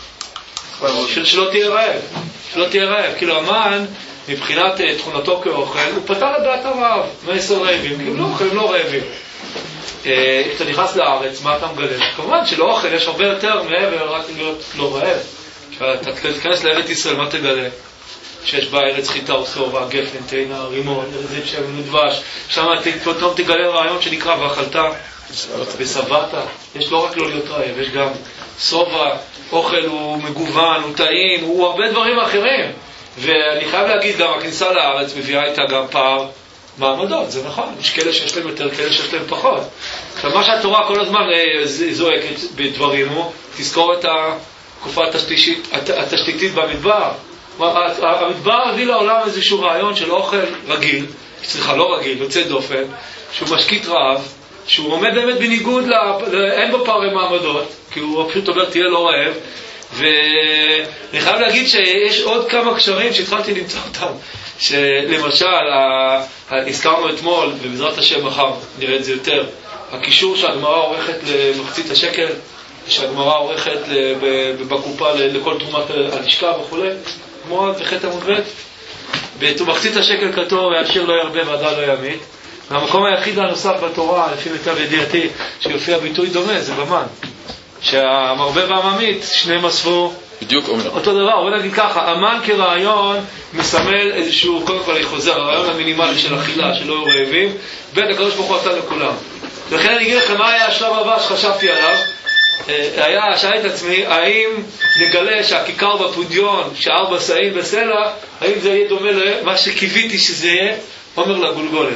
תהיה רעב. שלא תהיה רעב. כאילו המן, מבחינת תכונתו כאוכל, הוא פתר את דעת הרעב. 10 רעבים, כי הם לא רעבים. כשאתה נכנס לארץ, מה אתה מגלה? כמובן שלאוכל יש הרבה יותר מעבר רק להיות לא רעב. כשאתה תיכנס לארץ ישראל, מה תגלה? שיש בה ארץ חיטה וסובה, גפן, תאנה, רימון, זית שמן ודבש. שם פתאום תגלה רעיון שנקרא ואכלת ושבעת. יש לא רק לא להיות רעב, יש גם סובה, אוכל הוא מגוון, הוא טעים, הוא הרבה דברים אחרים. ואני חייב להגיד, גם הכניסה לארץ מביאה איתה גם פער מעמדות, זה נכון. יש כאלה שיש להם יותר, כאלה שיש להם פחות. עכשיו, מה שהתורה כל הזמן זועקת בדברים הוא, תזכור את התקופה התשתיתית במדבר. המדבר הביא לעולם איזשהו רעיון של אוכל רגיל, לא רגיל, יוצא דופן, שהוא משקיט רעב, שהוא עומד באמת בניגוד, אין בו פערי מעמדות, כי הוא פשוט אומר תהיה לא רעב, ואני חייב להגיד שיש עוד כמה קשרים שהתחלתי למצוא אותם, שלמשל, הזכרנו אתמול, ובעזרת השם מחר נראה את זה יותר, הקישור שהגמרא עורכת למחצית השקל, שהגמרא עורכת בקופה לכל תרומת הלשכה וכו', כמו בחטא עמוד ב', במחצית השקל כתוב, והעשיר לא ירבה ועדה לא ימית, והמקום היחיד הנוסף בתורה, לפי מיטב ידיעתי, שיופיע ביטוי דומה, זה במן. שהמרבה והממית, שניהם אספו בדיוק אותו דבר. בוא נגיד ככה, המן כרעיון מסמל איזשהו, קודם כל אני חוזר, הרעיון המינימלי של אכילה, שלא היו רעבים, בין הקדוש ברוך הוא נתן לכולם. ולכן אני אגיד לכם מה היה השלב הבא שחשבתי עליו. שאלתי את עצמי, האם נגלה שהכיכר בפודיון, שהארבע שאים בסלע, האם זה יהיה דומה למה שקיוויתי שזה יהיה? אומר לגולגולת.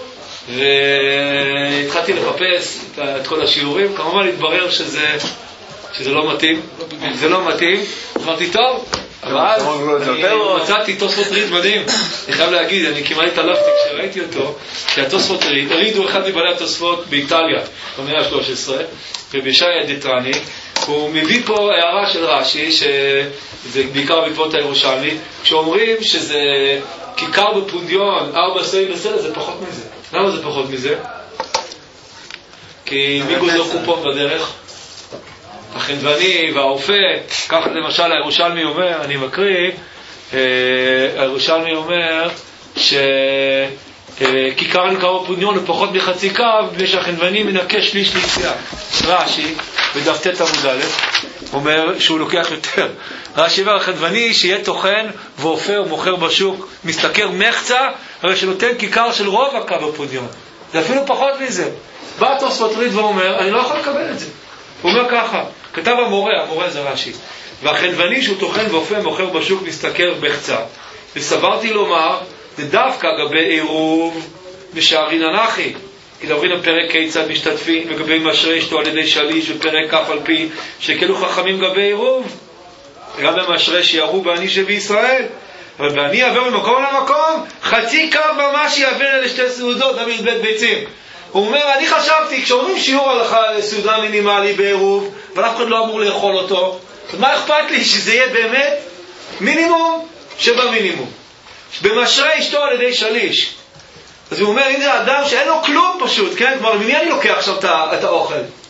והתחלתי לחפש את כל השיעורים, כמובן התברר שזה לא מתאים, זה לא מתאים. אמרתי טוב, אבל אז מצאתי תוספות ריד מדהים. אני חייב להגיד, אני כמעט התעלפתי כשראיתי אותו, שהתוספות ריד הוא אחד מבעלי התוספות באיטליה במאה ה-13, ובישעיה דטרני. הוא מביא פה הערה של רש"י, שזה בעיקר בעקבות הירושלמי, שאומרים שזה כיכר בפודיון, 4 שאים בסלע, זה פחות מזה. למה זה פחות מזה? כי מי גוזר קופון בדרך? החנווני והאופה. ככה למשל הירושלמי אומר, אני מקריא, הירושלמי אומר שכיכר נקרא בפודיון הוא פחות מחצי קו, ושהחנווני מנקה שליש ליציאה. רש"י בדף ט' עמוד א' אומר שהוא לוקח יותר. רש"י אומר, החנווני שיהיה טוחן ואופה ומוכר בשוק מסתכר מחצה, הרי שנותן כיכר של רוב הקו בפודיון. זה אפילו פחות מזה. בא תוספות ריד ואומר, אני לא יכול לקבל את זה. הוא אומר ככה, כתב המורה זה רש"י, והחנווני שהוא טוחן ואופה ומוכר בשוק מסתכר מחצה. וסברתי לומר, זה דווקא גבי עירוב משערין אנכי. כי דברים בפרק כיצד משתתפים לגבי משרה אשתו על ידי שליש, ופרק כף על פי שכאלו חכמים גבי עירוב, גם במשרה שיערו בעני שבישראל, אבל בעני יעבר ממקום למקום, חצי קו ממש יעבר אלה שתי סעודות, דוד בית ביצים. הוא אומר, אני חשבתי, כשאומרים שיעור הלכה לסעודה מינימלי בעירוב, אבל אף אחד לא אמור לאכול אותו, אז מה אכפת לי שזה יהיה באמת מינימום שבמינימום? במשרה אשתו על ידי שליש. אז הוא אומר, אם זה אדם שאין לו כלום פשוט, כן? כלומר, ממי אני לוקח עכשיו את האוכל?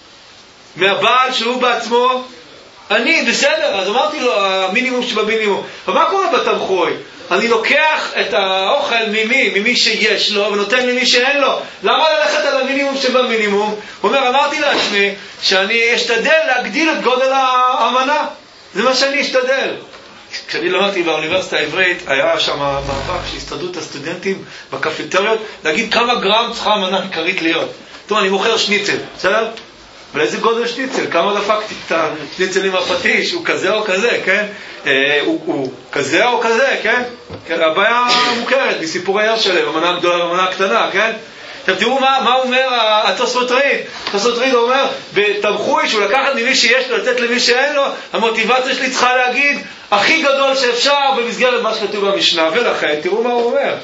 מהבעל שהוא בעצמו? אני, בסדר, אז אמרתי לו, המינימום שבמינימום. אבל מה קורה בתמחוי? אני לוקח את האוכל ממי שיש לו, ונותן למי שאין לו. למה ללכת על המינימום שבמינימום? הוא אומר, אמרתי לעצמי, שאני אשתדל להגדיל את גודל המנה. זה מה שאני אשתדל. כשאני למדתי באוניברסיטה העברית, היה שם מאבק שהסתדרות הסטודנטים בקפיטריות, להגיד כמה גרם צריכה המנה עיקרית להיות. טוב, אני מוכר שניצל, בסדר? ולאיזה גודל שניצל? כמה דפקתי את השניצל עם הפטיש? הוא כזה או כזה, כן? הוא כזה או כזה, כן? הבעיה מוכרת מסיפורי הרשלם, המנה הגדולה והמנה הקטנה, כן? עכשיו תראו מה אומר התוספות ריד. התוספות ריד אומר, בתמחוי שהוא לקחת ממי שיש לו, לתת למי שאין לו, המוטיבציה שלי צריכה להגיד, הכי גדול שאפשר במסגרת מה שכתוב במשנה. ולכן, תראו מה הוא אומר.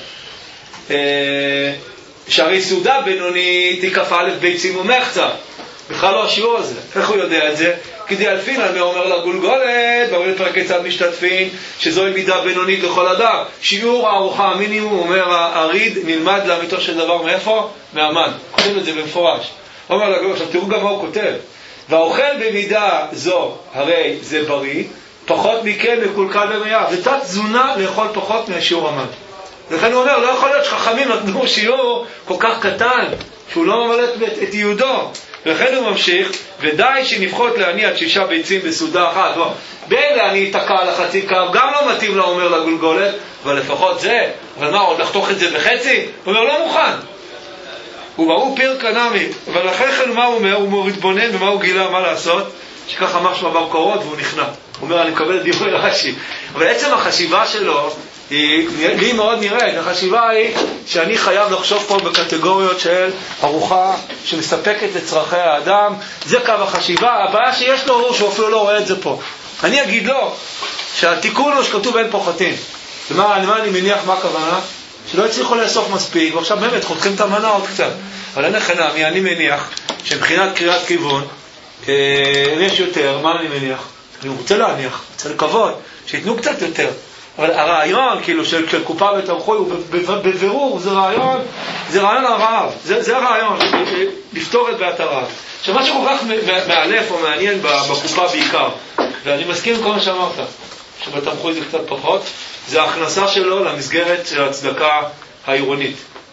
שהרי סעודה בינונית היא כ"א ביצים ומחצה. בכלל לא השיעור הזה. איך הוא יודע את זה? כי דיאלפין על מי אומר לגולגולת, בעוד פרק כיצד משתתפים, שזוהי מידה בינונית לכל אדם. שיעור הארוחה המינימום, אומר הריד, נלמד לאמיתו של דבר מאיפה? מהמן. כותב את זה במפורש. אומר לגולגולת, עכשיו תראו גם מה הוא כותב. והאוכל במידה זו, הרי זה בריא, פחות מכן מקולקל במאה. ותת תזונה לאכול פחות מהשיעור המן. לכן הוא אומר, לא יכול להיות שחכמים נתנו שיעור כל כך קטן, שהוא לא ממלא את יהודו. ולכן הוא ממשיך, ודי שנפחות להניע את 6 ביצים בסעודה אחת. בין אני אתקע על החצי קו, גם לא מתאים לה, אומר לגולגולת, אבל לפחות זה. אבל מה, עוד לחתוך את זה בחצי? הוא אומר, לא מוכן. הוא ברור פיר קנמי. אבל אחרי כן מה הוא אומר? הוא מתבונן ומה הוא גילה, מה לעשות? שככה משמע במקורות והוא נכנע. הוא אומר, אני מקבל את דברי רש"י. אבל עצם החשיבה שלו, לי מאוד נראית, החשיבה היא שאני חייב לחשוב פה בקטגוריות של ארוחה שמספקת לצרכי האדם. זה קו החשיבה. הבעיה שיש לו הוא שהוא אפילו לא רואה את זה פה. אני אגיד לו שהתיקון הוא שכתוב אין פוחתים. למה אני מניח מה הכוונה? שלא הצליחו לאסוף מספיק, ועכשיו באמת חותכים את המנה עוד קצת. אבל אין לכם נעמי, אני מניח שמבחינת קריאת כיוון יש יותר. מה אני מניח? אני רוצה להניח, רוצה לקוות שיתנו קצת יותר. אבל הרעיון כאילו של קופה ותמחוי הוא בבירור, זה רעיון הרעב. זה הרעיון, לפתור את בעיית הרעב. עכשיו מה שכל כך מאלף או מעניין בקופה בעיקר, ואני מסכים עם כל מה שאמרת, שבתמחוי זה קצת פחות, זה ההכנסה שלו למסגרת של הצדקה העירונית.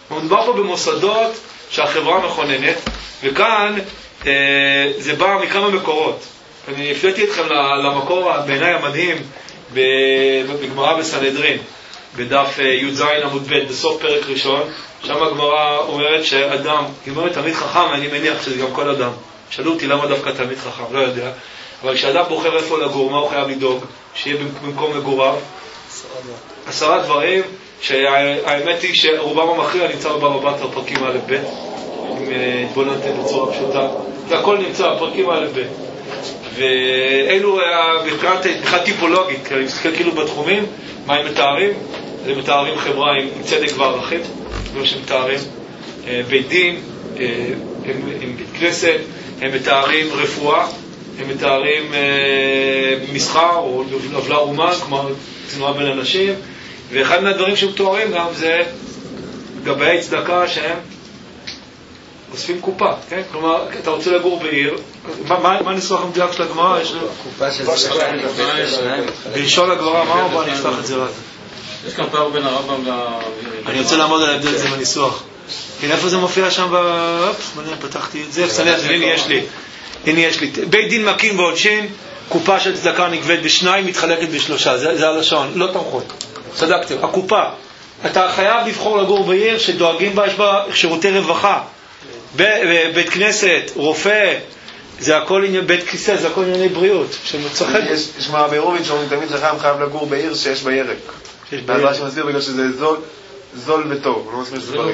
מדובר פה במוסדות שהחברה מכוננת, וכאן זה בא מכמה מקורות. אני הפליתי אתכם למקור בעיניי המדהים בגמרא בסנהדרין, בדף י"ז עמוד ב' בסוף פרק ראשון. שם הגמרא אומרת שאדם, היא אומרת תלמיד חכם, אני מניח שזה גם כל אדם. שאלו אותי למה דווקא תלמיד חכם, לא יודע. אבל כשאדם בוחר איפה לגור, מה הוא חייב לדאוג? שיהיה במקום מגוריו? 10 דברים, שהאמת היא שרובם המכריע נמצא בבא בתרא פרקים א' ב', אם התבוננתם בצורה פשוטה. זה הכל נמצא בפרקים א' ב'. ואלו מבחינת טיפולוגית, אני מסתכל כאילו בתחומים, מה הם מתארים? זה מתארים חברה עם צדק וערכים, כמו שמתארים בית דין, עם בית כנסת, הם מתארים רפואה, הם מתארים מסחר או עוולה אומן, כמו תנועה בין אנשים, ואחד מהדברים שמתוארים גם זה גבי צדקה שהם אוספים קופה, כן? כלומר, אתה רוצה לגור בעיר, מה ניסוח המדויק של הגמרא? קופה של שניים, בלשון הגמרא, מה הוא בא? אני אפתח את זה רק. יש כאן פער בין הרמב"ם אני רוצה לעמוד על ההבדל הזה בניסוח. כן, איפה זה מופיע שם פתחתי את זה, הנה יש לי. בית דין מקים ועונשין, קופה של צדקה נגבית בשניים, מתחלקת בשלושה. זה הלשון, לא תמכות. צדקתם. הקופה, אתה חייב לבחור לגור בעיר שדואגים בה, יש בה שירותי רווחה. בית כנסת, רופא, זה הכל עניין, בית כיסא, זה הכל ענייני בריאות. יש מה בעירובין שאומרים, תמיד חכם חייב לגור בעיר שיש בה ירק. מהדבר שמסביר בגלל שזה זול וטוב, לא מסביר שזה בריא.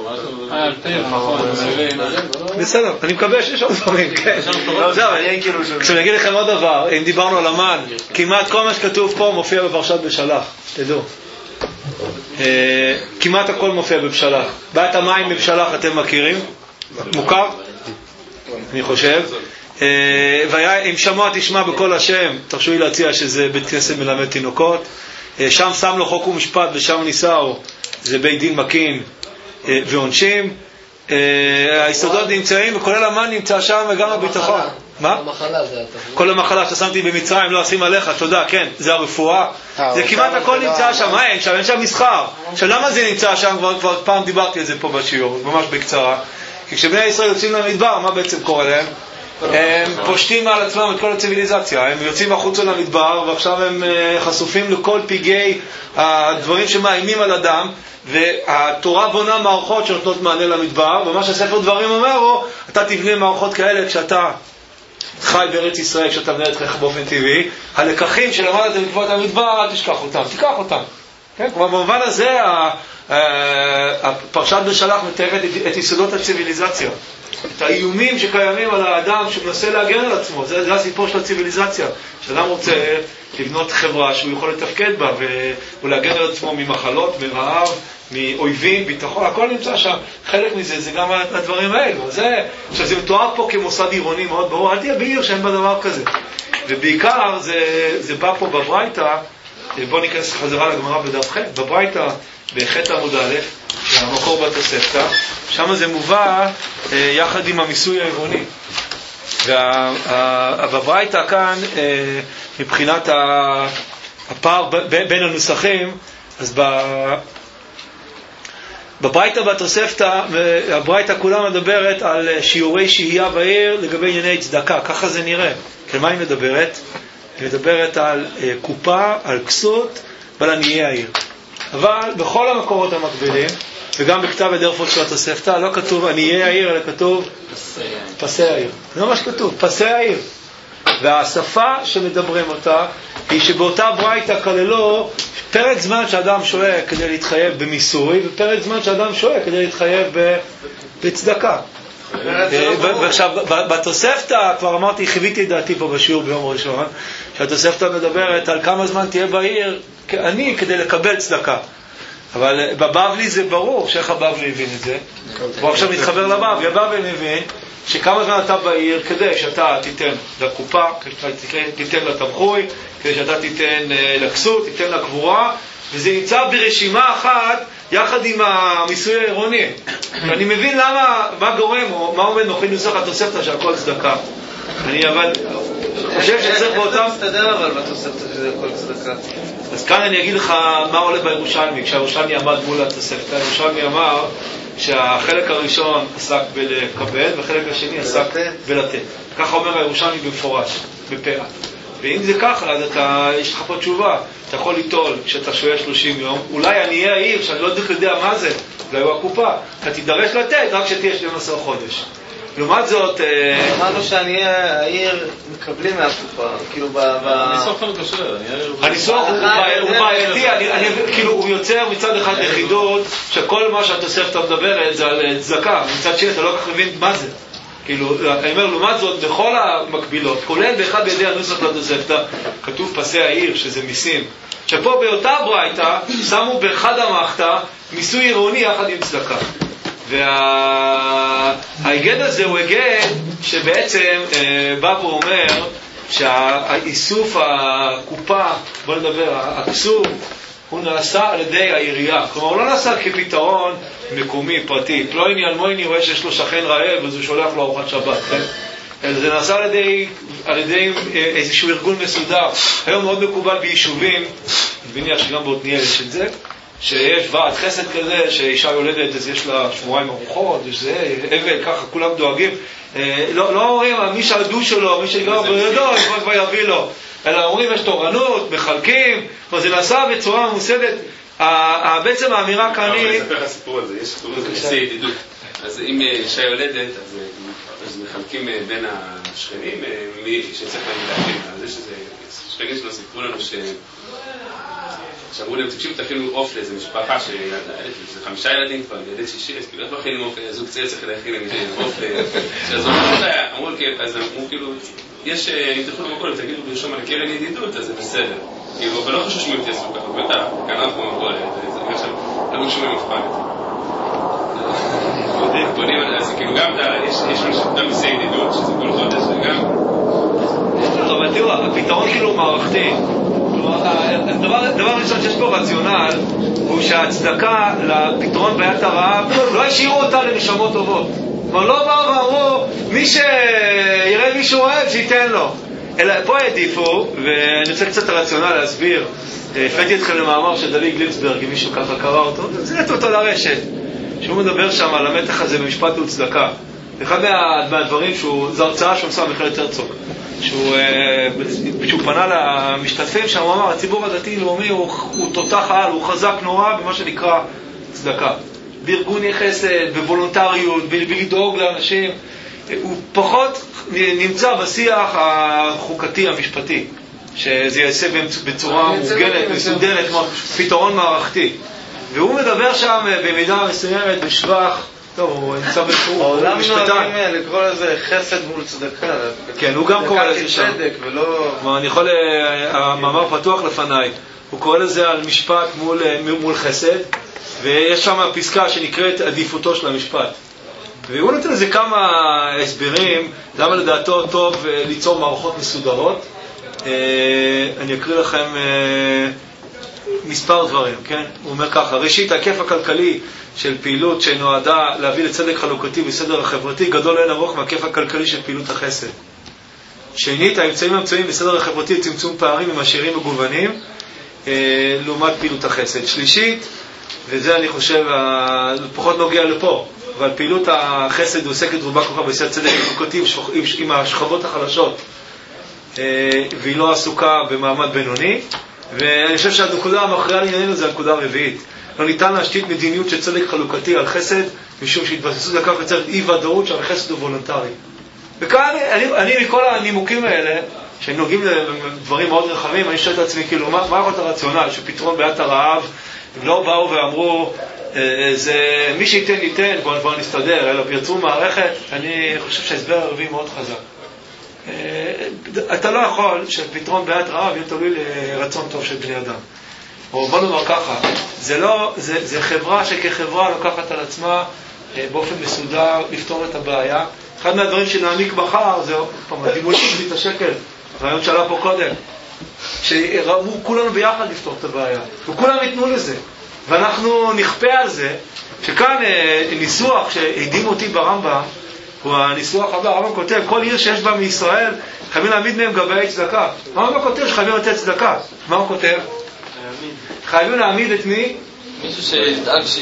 בסדר, אני מקווה שיש עוד דברים, כן. כשאני אגיד לכם עוד דבר, אם דיברנו על המן, כמעט כל מה שכתוב פה מופיע בפרשת בשלח, תדעו. כמעט הכל מופיע בפשלח. בעיית המים בפשלח אתם מכירים? מוכר? אני חושב. אם שמוע תשמע בכל השם, תרשו לי להציע שזה בית כנסת מלמד תינוקות. שם שם לו חוק ומשפט ושם ניסהו, זה בית דין מקין ועונשים. היסודות נמצאים וכולל המן נמצא שם וגם הביטחון. מה? כל המחלה ששמתי במצרים לא אשים עליך, תודה, כן, זה הרפואה. זה כמעט הכל נמצא שם, אין שם מסחר. עכשיו למה זה נמצא שם? כבר פעם דיברתי על זה פה בשיעור, ממש בקצרה. כי כשבני ישראל יוצאים למדבר, מה בעצם קורה להם? הם פושטים על עצמם את כל הציביליזציה, הם יוצאים החוצה למדבר ועכשיו הם חשופים לכל פגעי הדברים שמאיימים על אדם, והתורה בונה מערכות שנותנות מענה למדבר, ומה שהספר דברים אומר הוא, אתה תבנה מערכות כאלה כשאתה חי בארץ ישראל, כשאתה מנהל את חייך באופן טבעי, הלקחים שלמדת בעקבות המדבר, אל תשכח אותם, תיקח אותם. כן? כלומר במובן הזה הפרשת בשלח מתארת את יסודות הציביליזציה, את האיומים שקיימים על האדם שמנסה להגן על עצמו. זה הסיפור של הציביליזציה, שאדם רוצה לבנות חברה שהוא יכול לתפקד בה ולהגן על עצמו ממחלות, מרעב, מאויבים, ביטחון, הכל נמצא שם. חלק מזה זה גם הדברים האלו. עכשיו זה מתואר פה כמוסד עירוני מאוד ברור, אל תהיה בעיר שאין בה דבר כזה. ובעיקר זה בא פה בברייתא, בואו ניכנס חזרה לגמרא בדף ח', בברייתא בח' עמוד א', המקור בתוספתא, שם זה מובא יחד עם המיסוי העירוני. ובברייתא כאן, מבחינת הפער בין הנוסחים, אז בברייתא בתוספתא, הברייתא כולה מדברת על שיעורי שהייה בעיר לגבי ענייני צדקה, ככה זה נראה. כן, מה היא מדברת? היא מדברת על קופה, על כסות ועל עניי העיר. אבל בכל המקורות המקבילים, וגם בכתב הדרפות של התוספתא, לא כתוב עניי העיר, אלא כתוב פסי העיר. זה ממש כתוב, פסי העיר. והשפה שמדברים אותה, היא שבאותה ברייתא כללו פרק זמן שאדם שוהה כדי להתחייב במיסוי, ופרק זמן שאדם שוהה כדי להתחייב בצדקה. ועכשיו, בתוספתא, כבר אמרתי, חיוויתי את דעתי פה בשיעור ביום ראשון, שהתוספתא מדברת על כמה זמן תהיה בעיר אני כדי לקבל צדקה. אבל בבבלי זה ברור, שאיך הבבלי הבין את זה? בוא עכשיו נתחבר לבבלי. הבבלי מבין שכמה זמן אתה בעיר כדי שאתה תיתן לקופה, כדי שאתה תיתן לתמחוי, כדי שאתה תיתן לכסות, תיתן לקבורה, וזה נמצא ברשימה אחת יחד עם המיסוי העירוני. ואני מבין מה גורם, או מה עומד מאחורי נוסח התוספתא שהכל צדקה. אני אבל חושב שצריך באותם... איך מסתדר אבל בתוספתא שזה הכל צדקה? אז כאן אני אגיד לך מה עולה בירושלמי. כשהירושלמי עמד מול התוספתא, הירושלמי אמר שהחלק הראשון עסק בלקבל והחלק השני עסק בלתת. ככה אומר הירושלמי במפורש, בפאה. ואם זה ככה, אז יש לך פה תשובה. אתה יכול ליטול כשאתה שוהה 30 יום, אולי אני אהיה העיר, שאני לא יודע מה זה, אולי הוא הקופה. אתה תידרש לתת רק כשתהיה 12 חודש. לעומת זאת... אמרנו שאני העיר מקבלים מהקופה, כאילו הניסוח לא קשה. הניסוח הוא בעייתי, כאילו הוא יוצר מצד אחד יחידות, שכל מה שהתוספתא מדברת זה על צדקה, מצד שני אתה לא כך מבין מה זה. כאילו, אני אומר, לעומת זאת, בכל המקבילות, כולל באחד בידי הנוסח לתוספתא, כתוב פסי העיר, שזה מיסים. שפה באותה ברייתא, שמו באחד המחתא, מיסוי עירוני יחד עם צדקה. וההיגד הזה הוא היגד שבעצם בא ואומר שהאיסוף הקופה, בוא נדבר, הכסוף, הוא נעשה על ידי העירייה. כלומר, הוא לא נעשה כפתרון מקומי, פרטי. פלויני אלמויני רואה שיש לו שכן רעב, אז הוא שולח לו ארוחת שבת. זה נעשה על ידי איזשהו ארגון מסודר. היום מאוד מקובל ביישובים, בנייה שגם בעתניאל יש את זה, שיש ועד חסד כזה, שאישה יולדת, אז יש לה שבועיים ארוחות, יש זה, אבל, ככה, כולם דואגים. לא אומרים, מי שעדו שלו, מי שגר בידו, כבר יביא לו. אלא אומרים, יש תורנות, מחלקים, זה נעשה בצורה ממוסדת. בעצם האמירה כאן היא... אני אספר לך סיפור על זה, יש סיפור על זה, ידידות. אז אם אישה יולדת, אז מחלקים בין השכנים, מי שצריך להם להכין. אז יש איזה שכנים שלנו סיפרו לנו שאמרו להם, תקשיבו, תכינו עוף לאיזו משפחה שזה 5 ילדים כבר, ילד 6, אז כאילו, איך מכינים עוף, זוג צעיר צריך להכין עוף אז אמרו כאילו, יש, אם תלכו למקום, תגידו לרשום על קרן ידידות, אז זה בסדר. כאילו, אבל לא חשוב שמות יעשו ככה, בטח, כנף כמו מקור, זה עכשיו, לא משומעים אף פעם. בונים, אז כאילו גם, יש גם מיסי ידידות, שזה כל חודש, וגם... אבל תראו, הפתרון כאילו מערכתי. דבר ראשון שיש פה רציונל הוא שהצדקה לפתרון בעיית הרעב לא השאירו אותה לנשמות טובות. כלומר לא באו ואמרו מי שיראה מישהו אוהב שייתן לו, אלא פה העדיפו. ואני רוצה קצת הרציונל להסביר. הפניתי אתכם למאמר של דלי גלינצברג, אם מישהו ככה קרא אותו, תזרית אותו לרשת, שהוא מדבר שם על המתח הזה במשפט וצדקה. אחד מהדברים זו הרצאה שהוא עושה במכללת הרצוג, שהוא פנה למשתתפים שם, הוא אמר, הציבור הדתי-לאומי הוא תותח על, הוא חזק נורא במה שנקרא צדקה. בארגוני חסד, בוולונטריות, בלדאוג לאנשים. הוא פחות נמצא בשיח החוקתי, המשפטי, שזה יעשה בצורה מוגנת, מסודרת, פתרון מערכתי. והוא מדבר שם במידה מסוימת בשבח, טוב, הוא נמצא בפור, העולם נוהגים לקרוא לזה חסד מול צדקה. כן, הוא גם קורא לזה שם. אני יכול, המאמר פתוח לפניי, הוא קורא לזה על משפט מול חסד, ויש שם פסקה שנקראת עדיפותו של המשפט. והוא נותן לזה כמה הסברים, למה לדעתו טוב ליצור מערכות מסודרות. אני אקריא לכם מספר דברים, כן? הוא אומר ככה, ראשית, ההיקף הכלכלי של פעילות שנועדה להביא לצדק חלוקתי בסדר החברתי גדול לאין ארוך מההיקף הכלכלי של פעילות החסד. שנית, האמצעים המצויים בסדר החברתי לצמצום פערים עם עשירים מגוונים לעומת פעילות החסד. שלישית, וזה אני חושב פחות נוגע לפה, אבל פעילות החסד עוסקת רובה כל כך בסדר צדק חלוקתי עם השכבות החלשות, והיא לא עסוקה במעמד בינוני. ואני חושב שהנקודה המכריעה לענייננו זה הנקודה הרביעית. לא ניתן להשתית מדיניות של צדק חלוקתי על חסד, משום שהתבססות לכך יוצרת אי ודאות שהחסד הוא וולונטרי. וכאן אני מכל הנימוקים האלה, שנוגעים לדברים מאוד רחבים, אני שואל את עצמי, כאילו, מה יכול להיות הרציונל שפתרון בעיית הרעב, הם לא באו ואמרו, זה מי שייתן ייתן, כבר נסתדר, אלא יצרו מערכת. אני חושב שההסבר הרביעי מאוד חזק. אתה לא יכול שפתרון בעיית רעב יהיה תלוי לרצון טוב של בני אדם. או בוא נאמר ככה, זה חברה שכחברה לוקחת על עצמה באופן מסודר לפתור את הבעיה. אחד מהדברים שנעמיק מחר זה הדימולים של השקל, רעיון שעלה פה קודם, שראו כולנו ביחד לפתור את הבעיה, וכולם יתנו לזה, ואנחנו נכפה על זה. שכאן ניסוח שהדהים אותי ברמב"ם הוא הניסוח הבא. הרמב"ם כותב, כל עיר שיש בה מישראל חייבים להעמיד מהם גבאי צדקה. הרמב"ם כותב שחייבים לתת צדקה. מה הוא כותב? חייבים להעמיד את מי? מישהו שידאג שיהיה.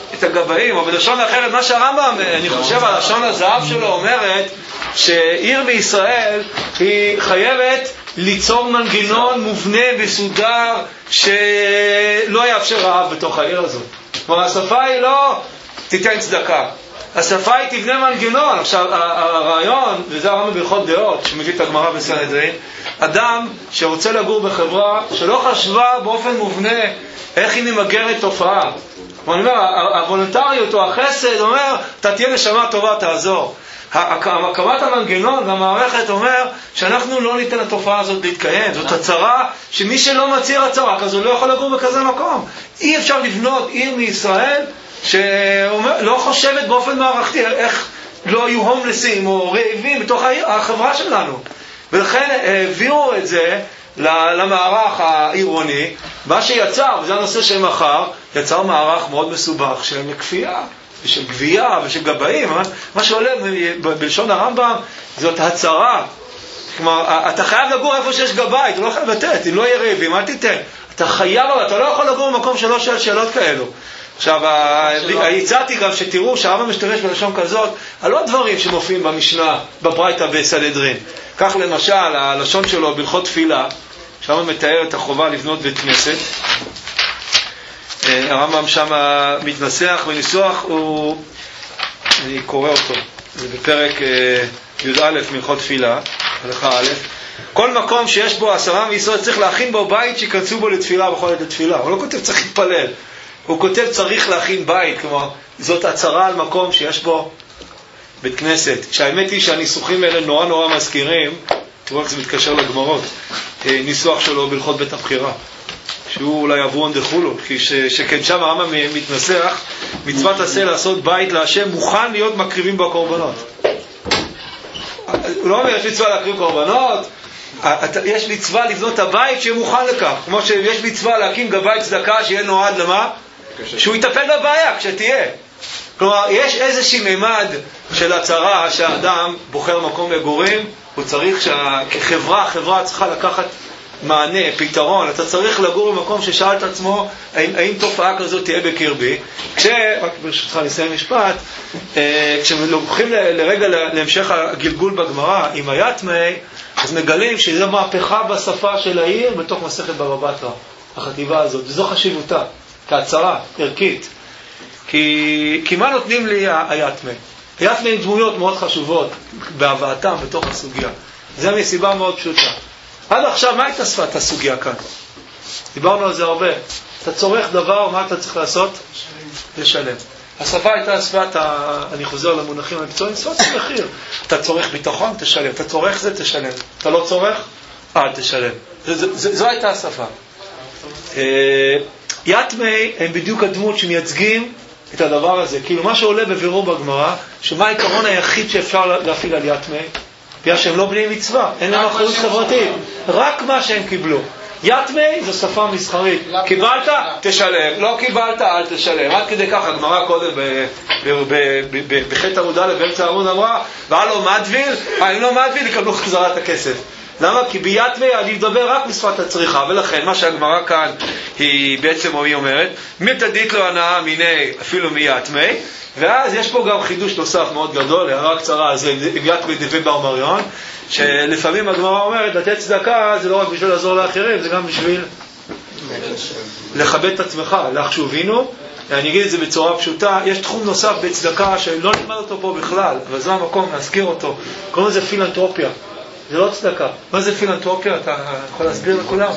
את הגבאים, או בלשון אחרת, מה שהרמב"ם, אני חושב, הלשון הזהב שלו אומרת, שעיר בישראל היא חייבת ליצור מנגנון מובנה מסודר שלא יאפשר רעב בתוך העיר הזאת. כלומר, השפה היא לא תיתן צדקה. השפה היא תבנה מנגנון. עכשיו, הרעיון, וזה הרמב"ם בהלכות דעות, שמביא את הגמרא בסנהדרין, אדם שרוצה לגור בחברה שלא חשבה באופן מובנה איך היא ממגרת תופעה. אני אומר, הוולונטריות או החסד אומר, אתה תהיה נשמה טובה, תעזור. הקמת המנגנון והמערכת אומר שאנחנו לא ניתן לתופעה הזאת להתקיים. זאת הצרה שמי שלא מצהיר הצהרה כזו לא יכול לגור בכזה מקום. אי אפשר לבנות עיר מישראל שלא חושבת באופן מערכתי איך לא יהיו הומלסים או רעבים בתוך החברה שלנו. ולכן הביאו את זה למערך העירוני, מה שיצר, וזה הנושא שמחר, יצר מערך מאוד מסובך של כפייה ושל גבייה ושל גבאים. מה שעולה בלשון הרמב"ם זאת הצרה. כלומר, אתה חייב לגור איפה שיש גבאי, אתה לא חייב לתת, אם לא יהיה רעבים, אל תיתן. אתה חייב, אתה לא יכול לגור במקום שלא שואל שאלות כאלו. עכשיו, הצעתי גם שתראו שהרמב"ם משתמש בלשון כזאת על עוד דברים שמופיעים במשנה, בברייתא בסנהדרין. כך למשל, הלשון שלו בהלכות תפילה, שהרמב"ם מתאר את החובה לבנות בית כנסת. הרמב"ם שם מתנסח בניסוח, אני קורא אותו, זה בפרק י"א מהלכות תפילה, הלכה א', כל מקום שיש בו 10 מישראל צריך להכין בו בית שיכנסו בו לתפילה בכל עת לתפילה. הוא לא כותב צריך להתפלל, הוא כותב צריך להכין בית, כלומר זאת הצהרה על מקום שיש בו בית כנסת. שהאמת היא שהניסוחים האלה נורא מזכירים, תראו איך זה מתקשר לגמרות, ניסוח שלו בהלכות בית הבחירה, שהוא אולי אברון דחולו, כי שכן שם הרמב"ם מתנסח, מצוות עשה לעשות בית להשם מוכן להיות מקריבים בו הקורבנות. הוא לא אומר יש מצווה להקריב קורבנות, יש מצווה לבנות הבית שיהיה מוכן לכך, כמו שיש מצווה להקים גבאי צדקה שיהיה נועד למה? שהוא יטפל בבעיה כשתהיה. כלומר, יש איזושהי מימד של הצהרה שהאדם בוחר מקום מגורים, הוא צריך החברה צריכה לקחת מענה, פתרון. אתה צריך לגור במקום ששאל את עצמו האם תופעה כזאת תהיה בקרבי. רק ברשותך נסיים משפט, כשלוקחים לרגע להמשך הגלגול בגמרא עם היתמי, אז מגלים שזו מהפכה בשפה של העיר בתוך מסכת בבא בתרא, החטיבה הזאת, וזו חשיבותה כהצהרה ערכית. כי מה נותנים לי היתמי? היתמי הם דמויות מאוד חשובות בהבאתם בתוך הסוגיה. זה מסיבה מאוד פשוטה. עד עכשיו, מה הייתה שפת הסוגיה כאן? דיברנו על זה הרבה. אתה צורך דבר, מה אתה צריך לעשות? לשלם. השפה הייתה שפת, אני חוזר למונחים המקצועיים, שפת המחיר. אתה צורך ביטחון, תשלם. אתה צורך זה, תשלם. אתה לא צורך, אל תשלם. זו הייתה השפה. יתמי הם בדיוק הדמות שמייצגים את הדבר הזה. כאילו מה שעולה בבירור בגמרא, שמה העיקרון היחיד שאפשר להפעיל על יתמי? בגלל שהם לא בני מצווה, אין להם אחריות חברתית, רק מה שהם קיבלו. יתמי זו שפה מסחרית, קיבלת, תשלם, לא קיבלת, אל תשלם. עד כדי כך הגמרא קודם בחטא עמוד א' באמצע העמוד אמרה, והלו מדוויל, אם לא מדוויל יקבלו חזרת הכסף. למה? כי ביתמי אני מדבר רק בשפת הצריכה, ולכן מה שהגמרא כאן היא בעצם היא אומרת, מתדית לו הנאה מיני אפילו מיתמי. ואז יש פה גם חידוש נוסף מאוד גדול, הערה קצרה, זה יתמי דבי בר מריון, שלפעמים הגמרא אומרת, לתת צדקה זה לא רק בשביל לעזור לאחרים, זה גם בשביל לכבד את עצמך, להחשובינו. אני אגיד את זה בצורה פשוטה, יש תחום נוסף בצדקה שלא נלמד אותו פה בכלל, אבל זה המקום להזכיר אותו, קוראים לזה פילנטרופיה. זה לא צדקה. מה זה פילנטרופיה? אתה יכול להסביר לכולם?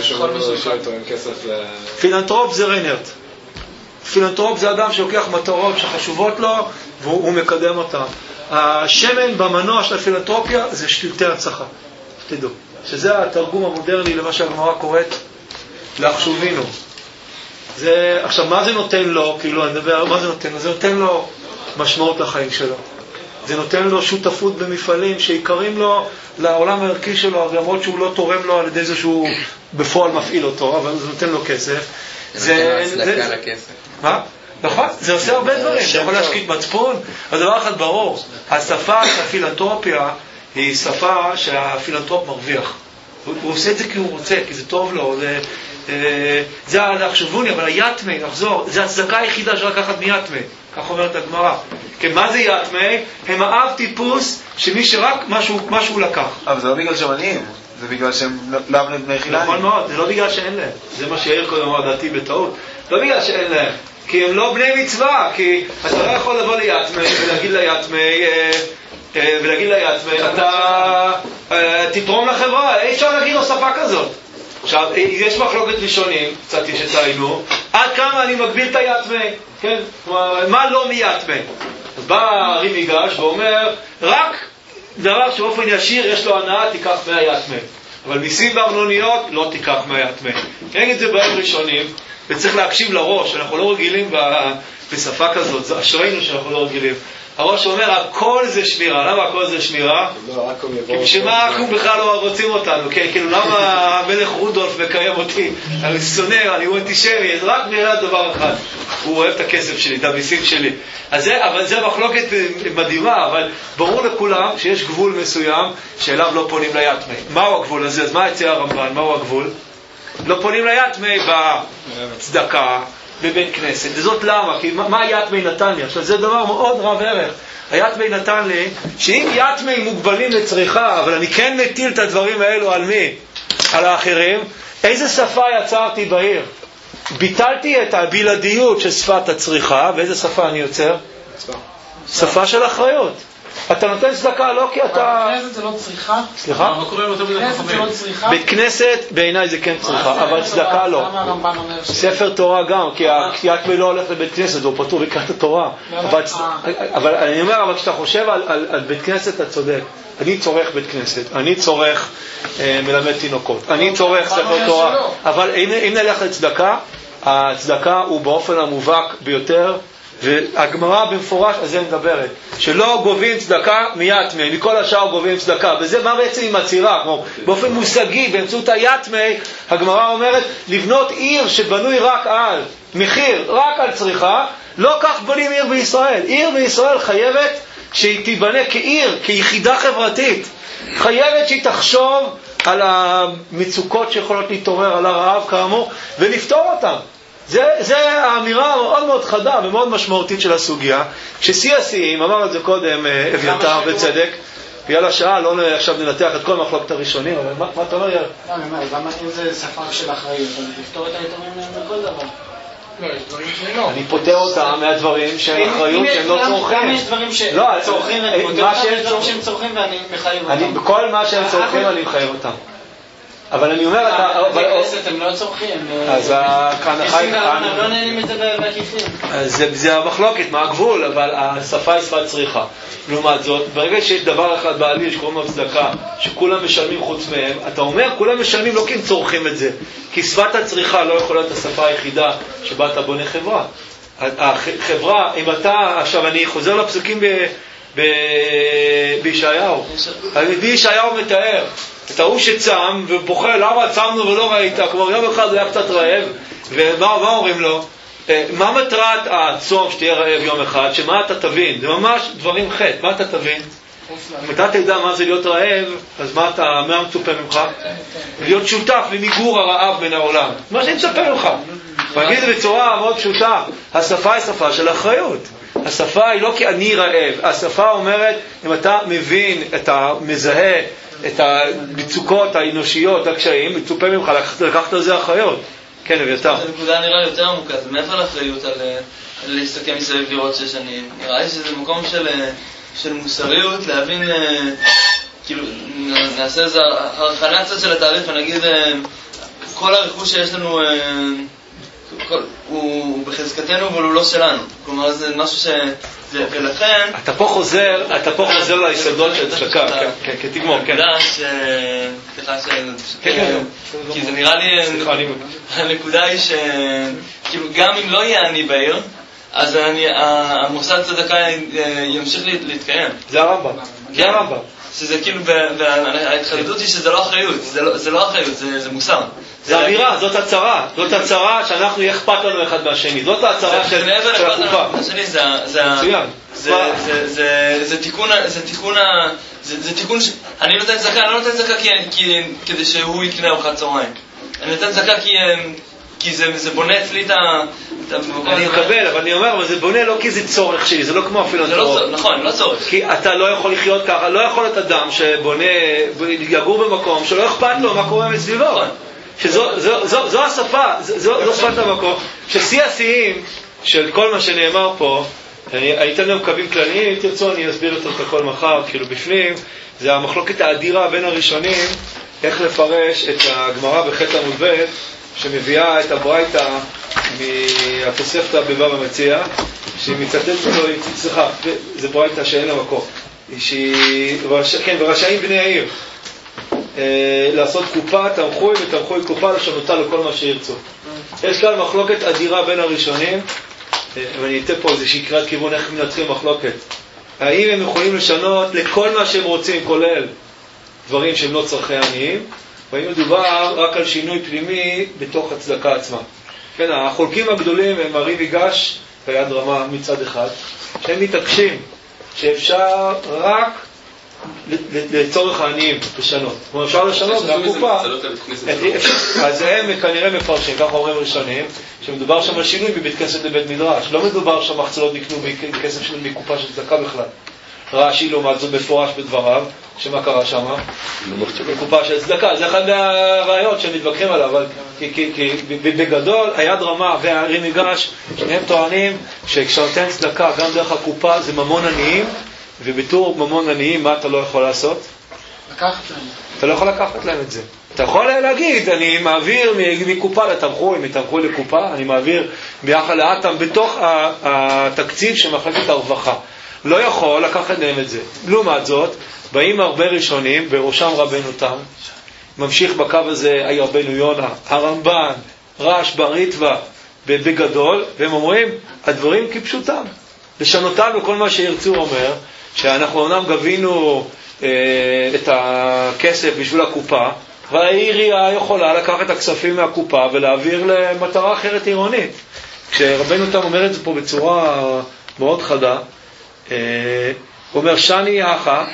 פילנטרופ זה ריינרט. פילנטרופ זה אדם שלוקח מטרות שחשובות לו והוא מקדם אותן. השמן במנוע של הפילנטרופיה זה שלטי הנצחה. תדעו. שזה התרגום המודרני למה שהגמרא קוראת להחשובינו. עכשיו, מה זה נותן לו? כאילו, אני מדבר, מה זה נותן לו? זה נותן לו משמעות לחיים שלו. זה נותן לו שותפות במפעלים שיקרים לו לעולם הערכי שלו, למרות שהוא לא תורם לו על ידי זה שהוא בפועל מפעיל אותו, אבל זה נותן לו כסף. זה נותן לו הצדקה לכסף. מה? נכון? זה עושה הרבה דברים. זה יכול להשקיט מצפון. אבל דבר אחד ברור, השפה של הפילנטרופיה היא שפה שהפילנטרופ מרוויח. הוא עושה את זה כי הוא רוצה, כי זה טוב לו. זה החשבוני, אבל היתמי, נחזור, זה הצדקה היחידה שרק לקחת מיתמי, כך אומרת הגמרא. כן, מה זה יתמי? הם האב טיפוס שמי שרק משהו לקח. אבל זה לא בגלל שהם עניים, זה בגלל שהם לאו בני חילני. נכון מאוד, זה לא בגלל שאין להם. זה מה שיאיר קודם אמר דעתי בטעות. לא בגלל שאין להם, כי הם לא בני מצווה, כי אתה לא יכול לבוא ליתמי ולהגיד ליתמי, אתה תתרום לחברה, אי אפשר להגיד לו שפה כזאת. עכשיו, יש מחלוקת ראשונים, קצת שטעינו, עד כמה אני מגביל את היתמי, כן? כלומר, מה לא מיתמי? אז בא רי מיגש ואומר, רק דבר שבאופן ישיר יש לו הנאה, תיקח מהיתמי. אבל מיסים בארנוניות, לא תיקח מהיתמי. אין את זה בהם ראשונים, וצריך להקשיב לראש, אנחנו לא רגילים בשפה כזאת, זה אשרינו שאנחנו לא רגילים. הראש אומר, הכל זה שמירה. למה הכל זה שמירה? כי בשביל מה אנחנו בכלל לא רוצים אותנו? כאילו, למה המלך רודולף מקיים אותי? אני שונא, אני הוא אנטישמי, רק נראה דבר אחד. הוא אוהב את הכסף שלי, את המיסים שלי. אבל זה מחלוקת מדהימה, אבל ברור לכולם שיש גבול מסוים שאליו לא פונים ליתמי. מהו הגבול הזה? אז מה יצא הרמב"ן? מהו הגבול? לא פונים ליתמי בצדקה, בבית כנסת. וזאת למה? כי מה יתמי נתן לי? עכשיו זה דבר מאוד רב ערך. היתמי נתן לי שאם יתמי מוגבלים לצריכה, אבל אני כן מטיל את הדברים האלו על מי? על האחרים. איזה שפה יצרתי בעיר? ביטלתי את הבלעדיות של שפת הצריכה, ואיזה שפה אני יוצר? שפה של אחריות. אתה נותן צדקה לא כי אתה... בית כנסת זה לא צריכה? סליחה? בית כנסת בעיניי זה כן צריכה, אבל צדקה לא. ספר תורה גם, כי היתמי לא הולך לבית כנסת, הוא פטור לקראת התורה. אבל אני אומר, אבל כשאתה חושב על בית כנסת, אתה צודק. אני צורך בית כנסת, אני צורך מלמד תינוקות, אני צורך ספר תורה. אבל אם נלך לצדקה, הצדקה הוא באופן המובהק ביותר, והגמרא במפורש על זה מדברת, שלא גובים צדקה מיתמי, מכל השאר גובים צדקה. וזה מה בעצם עם הצירה, כמו באופן מושגי, באמצעות היתמי, הגמרא אומרת, לבנות עיר שבנוי רק על מחיר, רק על צריכה, לא כך בונים עיר בישראל. עיר בישראל חייבת שהיא תיבנה כעיר, כיחידה חברתית, חייבת שהיא תחשוב על המצוקות שיכולות להתעורר, על הרעב כאמור, ולפתור אותם. זה האמירה מאוד מאוד חדה ומאוד משמעותית של הסוגיה, ששיא השיאים, אמר את זה קודם אביתר בצדק, בגלל השעה, לא עכשיו ננתח את כל מחלוקת הראשונים, אבל מה אתה אומר? למה אם זה שפה של אחריות, אז לפתור את היתומים בכל דבר? אני פותר אותם מהדברים שהם אחריות שהם לא צורכים. גם יש דברים שהם צורכים ואני פותר אותם, יש דברים שהם צורכים ואני מחייב אותם. בכל מה שהם צורכים אני מחייב אותם. אבל אני אומר, בכנסת הם לא צורכים. אז הם לא נהנים את זה בעקיפין. זה המחלוקת, מה הגבול, אבל השפה היא שפת צריכה. לעומת זאת, ברגע שיש דבר אחד בעליל שקוראים לו צדקה, שכולם משלמים חוץ מהם, אתה אומר, כולם משלמים לא כי הם צורכים את זה, כי שפת הצריכה לא יכולה להיות השפה היחידה שבה אתה בונה חברה. החברה, אם אתה, עכשיו אני חוזר לפסוקים בישעיהו. בישעיהו מתאר את ההוא שצם ובוכה, למה צמנו ולא ראית? כלומר יום אחד היה קצת רעב, ומה אומרים לו? מה מטרת הצום שתהיה רעב יום אחד? שמה אתה תבין? זה ממש דברים חטא. מה אתה תבין? אם אתה תדע מה זה להיות רעב, אז מה מצופה ממך? להיות שותף למיגור הרעב מן העולם. מה שאני מצפה ממך. ואגיד את זה בצורה מאוד פשוטה, השפה היא שפה של אחריות. השפה היא לא כי אני רעב, השפה אומרת, אם אתה מבין, אתה מזהה את המצוקות האנושיות, הקשיים, מצופה ממך לקחת על זה אחריות. כן, אביתר. זו נקודה נראה יותר עמוקה, זה מעבר לאחריות על להסתכל מסביב לראות ששנים. נראה לי שזה מקום של מוסריות, להבין, כאילו, נעשה איזו הרחנה קצת של התהליך, ונגיד, כל הרכוש שיש לנו, הוא בחזקתנו, אבל הוא לא שלנו. כלומר, זה משהו ולכן... אתה פה חוזר ליסודות של צדקה, כן, תגמור, כן. סליחה כי זה נראה לי, הנקודה היא שכאילו גם אם לא יהיה אני בעיר, אז המוסד צדקה ימשיך להתקיים. זה הרמב"ם. שזה כאילו, וההתחדדות היא שזה לא אחריות, זה לא אחריות, זה מוסר. זה אמירה, זאת הצהרה שאנחנו יהיה אכפת לנו אחד מהשני, זאת הצהרה של החופה. זה תיקון, אני נותן צדקה, אני לא נותן צדקה כדי שהוא יקנה ארוחת צהריים. אני נותן צדקה כי זה בונה אצלי את המקום. אני מקבל, אבל אני אומר, אבל זה בונה לא כי זה צורך שלי, זה לא כמו הפילנתרופ. נכון, לא צורך. כי אתה לא יכול לחיות ככה, לא יכול להיות אדם שבונה, יגור במקום, שלא אכפת לו מה קורה מסביבו. זו השפה, זו שפת המקום. ששיא השיאים של כל מה שנאמר פה, אני אתן לנו קווים כלליים, אם תרצו אני אסביר את הכל מחר, כאילו בפנים, זה המחלוקת האדירה בין הראשונים, איך לפרש את הגמרא בחטא עמוד ב' שמביאה את הברייתא מהתוספתא בבבא מציעא, שהיא מצטטת לו, סליחה, זה ברייתא שאין לה מקום, כן, ורשאים בני העיר לעשות קופה, תמחוי ותמחוי קופה לשנותה לכל מה שירצו. יש כאן מחלוקת אדירה בין הראשונים, ואני אתן פה איזה שקרת כיוון איך מנצחים מחלוקת. האם הם יכולים לשנות לכל מה שהם רוצים, כולל דברים שהם לא צרכי עניים, והאם מדובר רק על שינוי פנימי בתוך הצדקה עצמה. כן, החולקים הגדולים הם הרי ויגש ויד רמה מצד אחד, שהם מתעקשים שאפשר רק לצורך העניים לשנות. כלומר, אפשר לשנות מהקופה. אז הם כנראה מפרשים, ככה אומרים ראשונים, שמדובר שם על שינוי מבית כנסת לבית מדרש. לא מדובר שם מחצלות נקנו בכסף של מקופה של צדקה בכלל. רש"י לעומת זאת מפורש בדבריו, שמה קרה שם? מקופה של צדקה. זה אחד מהראיות שמתווכחים עליו, אבל כי בגדול היד רמה והרי מגש, שניהם טוענים שכשנותן צדקה גם דרך הקופה זה ממון עניים, ובתור ממון עניים מה אתה לא יכול לעשות? לקחת להם. אתה לא יכול לקחת להם את זה. אתה יכול להגיד, אני מעביר מקופה לתמחוי, מתמחוי לקופה, אני מעביר ביחד לאטם בתוך התקציב של מחלקת הרווחה. לא יכול לקחת להם את זה. לעומת זאת, באים הרבה ראשונים, בראשם רבנו תם, ממשיך בקו הזה רבנו יונה, הרמב"ן, רש בריטווה, בגדול, והם אומרים, הדברים כפשוטם. לשנותם וכל מה שירצו אומר, שאנחנו אומנם גבינו את הכסף בשביל הקופה, והעירייה יכולה לקחת את הכספים מהקופה ולהעביר למטרה אחרת עירונית. כשרבנו תם אומר את זה פה בצורה מאוד חדה, הוא אומר שני יחה,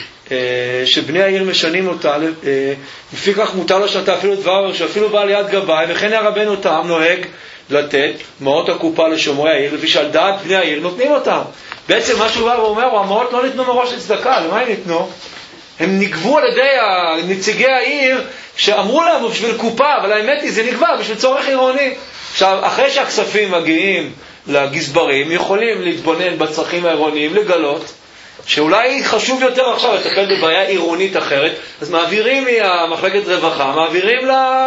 שבני העיר משנים אותה, לפי כך מותר לשנתה אפילו דבר שאפילו בא ליד גבאי, וכן הרבנו תם נוהג לתת מעות הקופה לשומרי העיר, לפי שעל דעת בני העיר נותנים אותם. בעצם מה שהוא אומר, המעות לא ניתנו מראש לצדקה. למה הם ניתנו? הם נגבו על ידי נציגי העיר שאמרו להם בשביל קופה, אבל האמת היא זה נגבה בשביל צורך עירוני. עכשיו, אחרי שהכספים מגיעים לגזברים, יכולים להתבונן בצרכים העירוניים, לגלות שאולי חשוב יותר עכשיו לטפל בבעיה עירונית אחרת, אז מעבירים מהמחלקת רווחה, מעבירים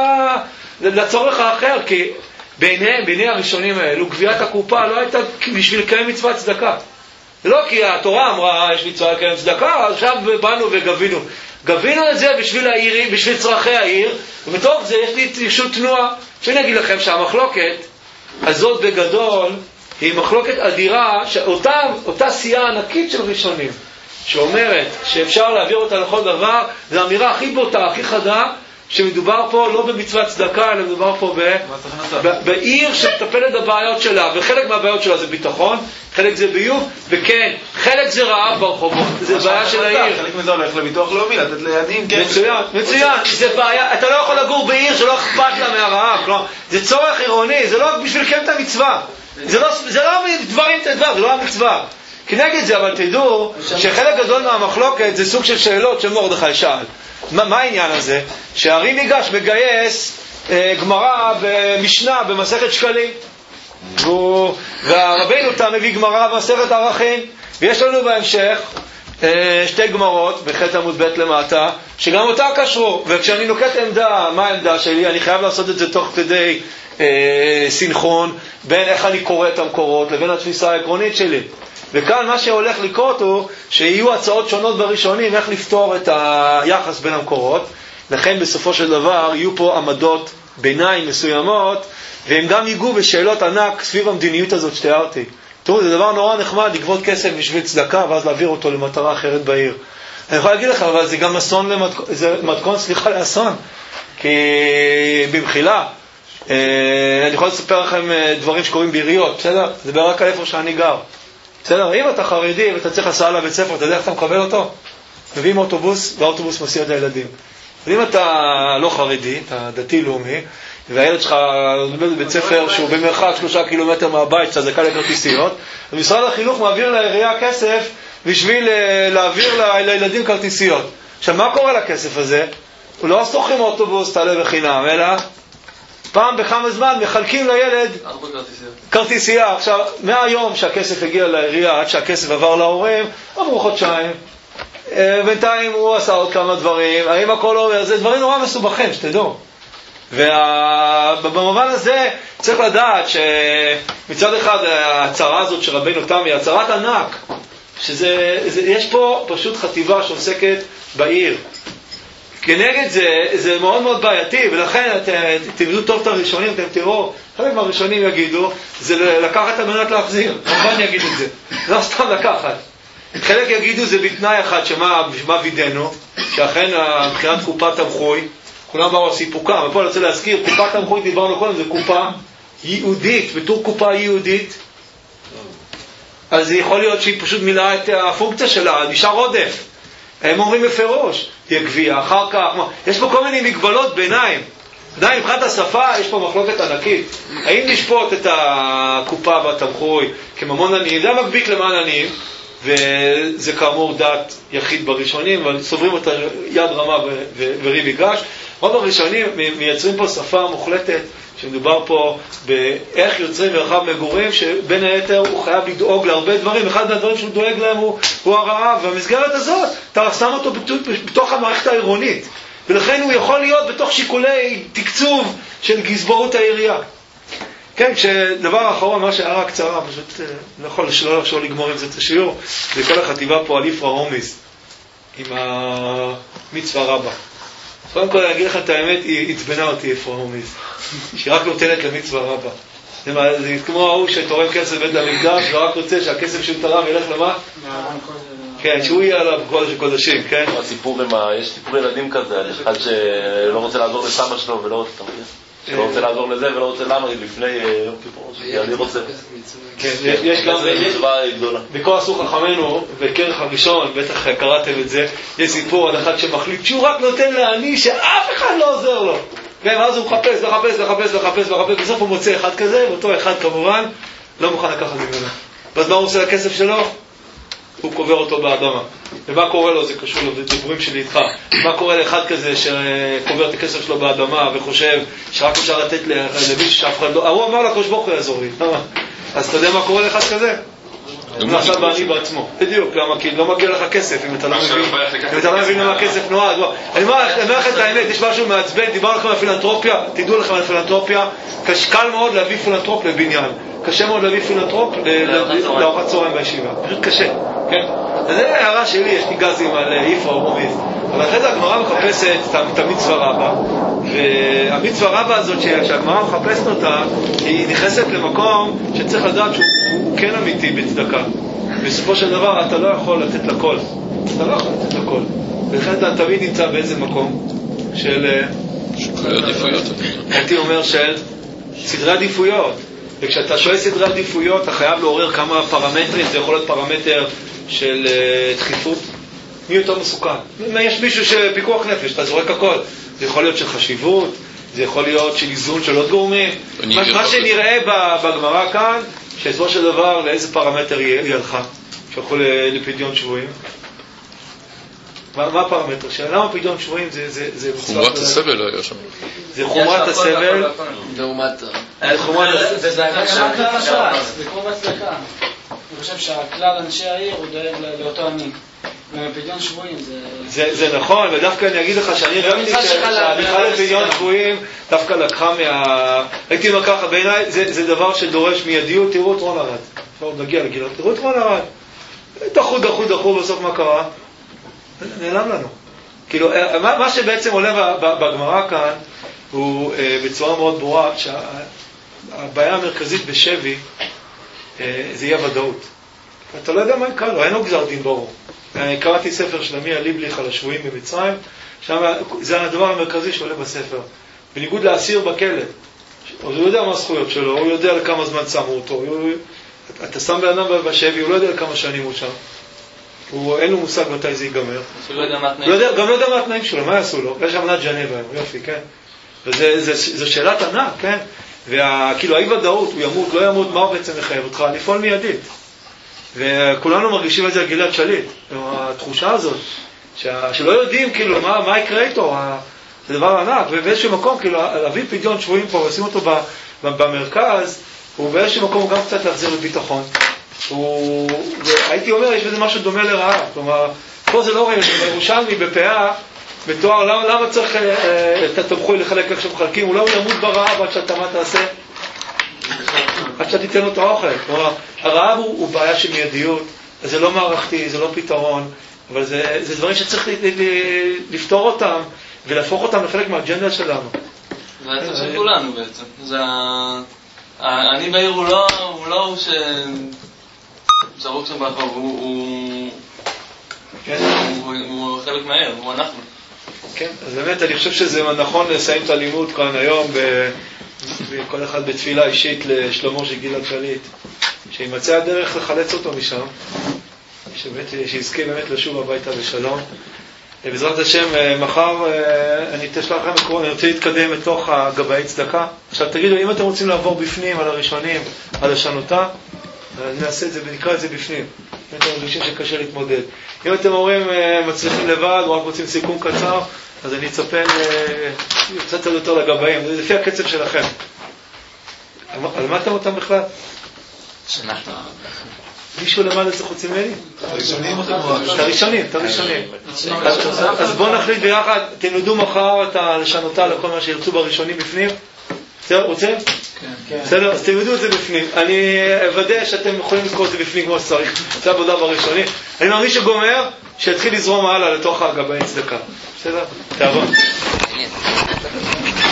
לצורך האחר, כי בעיני הראשונים האלו, גביית הקופה לא הייתה בשביל לקיים מצוות צדקה. זה לא כי התורה אמרה, יש מצווה לקיים צדקה, עכשיו באנו וגבינו. גבינו את זה בשביל העירים, בשביל צרכי העיר, ובתוך זה יש לי ישות תנועה. שאני אגיד לכם שהמחלוקת הזאת בגדול, היא מחלוקת אדירה, אותה סיעה ענקית של ראשונים, שאומרת שאפשר להעביר אותה לכל דבר, זו האמירה הכי בוטה, הכי חדה, שמדובר פה לא במצוות צדקה, אלא מדובר פה בעיר שמטפלת בבעיות שלה, וחלק מהבעיות שלה זה ביטחון, חלק זה ביוב, וכן, חלק זה רעב ברחובות, זה בעיה של העיר. חלק מזה הולך לביטוח לאומי, לתת לידים, כן. מצוין, זה בעיה, אתה לא יכול לגור בעיר שלא אכפת לה מהרעב, כלומר, זה צורך עירוני, זה לא בשביל לקיים את המצווה, זה לא דברים תדבר, זה לא המצווה. כנגד זה, אבל תדעו שחלק גדול מהמחלוקת זה סוג של שאלות של מרדכי שאל. מה העניין הזה? שהרי ניגש מגייס גמרא במשנה במסכת שקלים, והרבנו תם מביא גמרא במסכת ערכים, ויש לנו בהמשך שתי גמרות בחטא עמוד ב' למטה שגם אותה קשרו, וכשאני נוקט עמדה, מה העמדה שלי? אני חייב לעשות את זה תוך כדי סינכרון בין איך אני קורא את המקורות לבין התפיסה העקרונית שלי. וכאן מה שהולך לקרות הוא שיהיו הצעות שונות בראשונים איך לפתור את היחס בין המקורות, לכן בסופו של דבר יהיו פה עמדות ביניים מסוימות, והם גם ייגעו בשאלות ענק סביב המדיניות הזאת שתיארתי. תראו, זה דבר נורא נחמד לגבות כסף בשביל צדקה ואז להעביר אותו למטרה אחרת בעיר. אני יכול להגיד לך, אבל זה גם אסון, זה מתכון לאסון, כי במחילה אני יכול לספר לכם דברים שקורים בעיריות, בסדר? זה רק על איפה שאני גר. בסדר, אם אתה חרדי ואתה צריך הסעה לבית ספר, אתה יודע איך אתה מקבל אותו? מביאים אוטובוס, והאוטובוס מסיע את הילדים. אז אם אתה לא חרדי, אתה דתי-לאומי, והילד שלך לומד בבית ספר שהוא במרחק 3 קילומטר מהבית, שאתה זכאי לכרטיסיות, אז משרד החינוך מעביר לעירייה כסף בשביל להעביר לילדים כרטיסיות. עכשיו, מה קורה לכסף הזה? הוא לא סוחרים אוטובוס, תעלה בחינם, אלא פעם בכמה זמן מחלקים לילד כרטיסייה. עכשיו, מהיום שהכסף הגיע לעירייה עד שהכסף עבר להורים, עברו חודשיים. בינתיים הוא עשה עוד כמה דברים, האם הכל אומר, זה דברים נורא מסובכים, שתדעו. ובמובן הזה צריך לדעת שמצד אחד ההצהרה הזאת של רבינו תם היא הצהרת ענק, יש פה פשוט חטיבה שעוסקת בעיר. כנגד זה מאוד מאוד בעייתי, ולכן תלמדו טוב את הראשונים, אתם תראו, חלק מהראשונים יגידו, זה לקחת על מנת להחזיר, כמובן יגיד את זה, לא סתם לקחת. חלק יגידו זה בתנאי אחד, שמה וידנו, שאכן מבחינת קופת תמחוי, כולם באו על סיפוקם, ופה אני רוצה להזכיר, קופת תמחוי דיברנו קודם, זה קופה יהודית, בתור קופה יהודית, אז זה יכול להיות שהיא פשוט מילאה את הפונקציה שלה, נשאר עודף. הם אומרים בפירוש, תהיה גבייה, אחר כך, יש פה כל מיני מגבלות ביניים. עדיין, מבחינת השפה, יש פה מחלוקת ענקית. האם נשפוט את הקופה והתמחוי כממון עניים? זה מקביק למען עניים, וזה כאמור דת יחיד בראשונים, אבל סוברים אותה יד רמה וריב יגש. עוד בראשונים מייצרים פה שפה מוחלטת, שמדובר פה באיך יוצרים מרחב מגורים, שבין היתר הוא חייב לדאוג להרבה דברים. אחד מהדברים שהוא דואג להם הוא הרעב, והמסגרת הזאת, אתה שם אותו בתוך המערכת העירונית, ולכן הוא יכול להיות בתוך שיקולי תקצוב של גזברות העירייה. כן, כשדבר האחרון, מה שהערה קצרה, פשוט לא יכול שלא לגמור עם זה את השיעור, זה כל החטיבה פה על יפרא הומיס, עם המצווה רבה. קודם כל, אני אגיד לך את האמת, היא עצבנה אותי יפרא הומיס, שהיא רק נותנת למצווה רבה. זה כמו ההוא שתורם כסף בית למקדש, ורק רוצה שהכסף שהוא תרם ילך למה? כן, שהוא יהיה עליו קודש הקודשים, כן? יש סיפור ילדים כזה, על אחד שלא רוצה לעזור לסבא שלו ולא רוצה לעזור לזה ולא רוצה לנו לפני יום כיפור, שאני רוצה. כן, יש גם בכל עשו חכמנו, בכרך הראשון, בטח קראתם את זה, יש סיפור על אחד שמחליט שהוא רק נותן לעני שאף אחד לא עוזר לו. כן, ואז הוא מחפש, בסוף הוא מוצא אחד כזה, ואותו אחד כמובן לא מוכן לקחת ממנו. ואז מה הוא עושה לכסף שלו? הוא קובר אותו באדמה. ומה קורה לו? זה קשור לדברים שלי איתך. מה קורה לאחד כזה שקובר את הכסף שלו באדמה וחושב שרק אפשר לתת למישהו שאף אחד לא... הוא אמר לקדוש ברוך הוא יעזור לי. אז אתה יודע מה קורה לאחד כזה? הוא עכשיו בעני בעצמו. בדיוק, כי לא מגיע לך כסף אם אתה לא מבין למה הכסף נועד. אני אומר לכם את האמת, יש משהו מעצבן, דיברנו לכם על פילנטרופיה, תדעו לכם על פילנטרופיה, קל מאוד להביא פילנטרופ לבניין. קשה מאוד להביא פילנטרופ לארוחת צהריים בישיבה. פשוט קשה, כן? אז זה הערה שלי, יש לי גזים על יפרא הומיס. אבל אחרי זה הגמרא מחפשת את המצווה רבה, והמצווה רבה הזאת שהגמרא מחפשת אותה, היא נכנסת למקום שצריך לדעת שהוא כן אמיתי בצדקה. בסופו של דבר אתה לא יכול לתת לכל. אתה לא יכול לתת לכל. ולכן אתה תמיד נמצא באיזה מקום של... הייתי אומר של סדרי עדיפויות. וכשאתה שואל סדרי עדיפויות, אתה חייב לעורר כמה פרמטרים. זה יכול להיות פרמטר של דחיפות. מי יותר מסוכן? יש מישהו שפיקוח נפש, אתה זורק הכל. זה יכול להיות של חשיבות, זה יכול להיות של איזון של עוד גורמים. מה שנראה בגמרא כאן, שבסופו של דבר לאיזה פרמטר היא הלכה, שהלכו לפדיון שבויים. מה הפרמטר? למה פדיון שבויים זה חומרת הסבל היה שם. זה חומרת הסבל. לעומת... זה כמו בצדקה. אני חושב שהכלל אנשי העיר הוא דואג לאותו עני. פדיון שבויים זה נכון, ודווקא אני אגיד לך שאני ראיתי שהליכה לפדיון שבויים דווקא לקחה הייתי אומר ככה, בעיניי זה דבר שדורש מיידיות. תראו את רון ארד, עכשיו נגיע לגילות, תראו את רון ארד, דחו, בסוף מה קרה? נעלם לנו. כאילו, מה שבעצם עולה בגמרא כאן הוא בצורה מאוד ברורה שהבעיה המרכזית בשבי זה יהיה ודאות. אתה לא יודע מה יקרה לו, אין לו גזר דין ברור. אני קראתי ספר של עמי הליבליך על השבויים במצרים, זה הדבר המרכזי שעולה בספר. בניגוד לאסיר בכלא, הוא יודע מה הזכויות שלו, הוא יודע לכמה זמן שמו אותו, אתה שם בן אדם בשבי, הוא לא יודע לכמה שנים הוא שם. אין לו מושג מתי זה ייגמר. הוא לא יודע מה התנאים. גם לא יודע מה התנאים שלו, מה יעשו לו? יש אמנת ז'נבה, יופי, כן? וזו שאלת ענק, כן? וכאילו האי ודאות, הוא ימות, לא ימות, מה הוא בעצם מחייב אותך? לפעול מיידית. וכולנו מרגישים את זה על גלעד שליט, התחושה הזאת, שלא יודעים כאילו מה יקרה איתו, זה דבר ענק, ובאיזשהו מקום, כאילו להביא פדיון שבויים פה ועושים אותו במרכז, הוא באיזשהו מקום גם קצת להחזיר לביטחון. הייתי אומר, יש בזה משהו דומה לרעב, כלומר, פה זה לא רואים, בירושלמי, בפאה, בתואר, למה צריך את התמחוי לחלק איך שמחלקים? אולי הוא ימות ברעב עד שאתה מה תעשה? עד שאתה תיתן לו את האוכל. כלומר, הרעב הוא בעיה של מיידיות, זה לא מערכתי, זה לא פתרון, אבל זה דברים שצריך לפתור אותם ולהפוך אותם לחלק מהאג'נדה שלנו. זה העצם של כולנו בעצם. אני בעיר הוא לא הוא שזרוק שם ברחוב, הוא חלק מהעיר, הוא אנחנו. כן, אז באמת אני חושב שזה נכון לסיים את הלימוד כאן היום כל אחד בתפילה אישית לשלומו של גלעד שליט, שימצא הדרך לחלץ אותו משם, שיזכה באמת לשוב הביתה בשלום. בעזרת השם, מחר אני אתשלח לכם מקרון, אני רוצה להתקדם לתוך הגבאי צדקה. עכשיו תגידו, אם אתם רוצים לעבור בפנים על הראשונים, על השנותה, נעשה את זה ונקרא את זה בפנים. אם אתם מרגישים שקשה להתמודד. אם אתם אומרים מצליחים לבד, או רק רוצים סיכום קצר, אז אני אצפה קצת יותר לגבאים, זה לפי הקצב שלכם. על מה אתם אותם בכלל? שאנחנו. מישהו למעלה זה חוץ ממני? הראשונים או את הראשונים. אז בואו נחליט ביחד, תלמדו מחר את הלשנותה לכל מה שירצו בראשונים בפנים. רוצה? כן. בסדר, אז תלמדו את זה בפנים. אני אוודא שאתם יכולים לקרוא את זה בפנים כמו שצריך. זה עבודה בראשונים. אני מאמין שגומר, שיתחיל לזרום הלאה לתוך הגבאי צדקה. בסדר? תעבוד.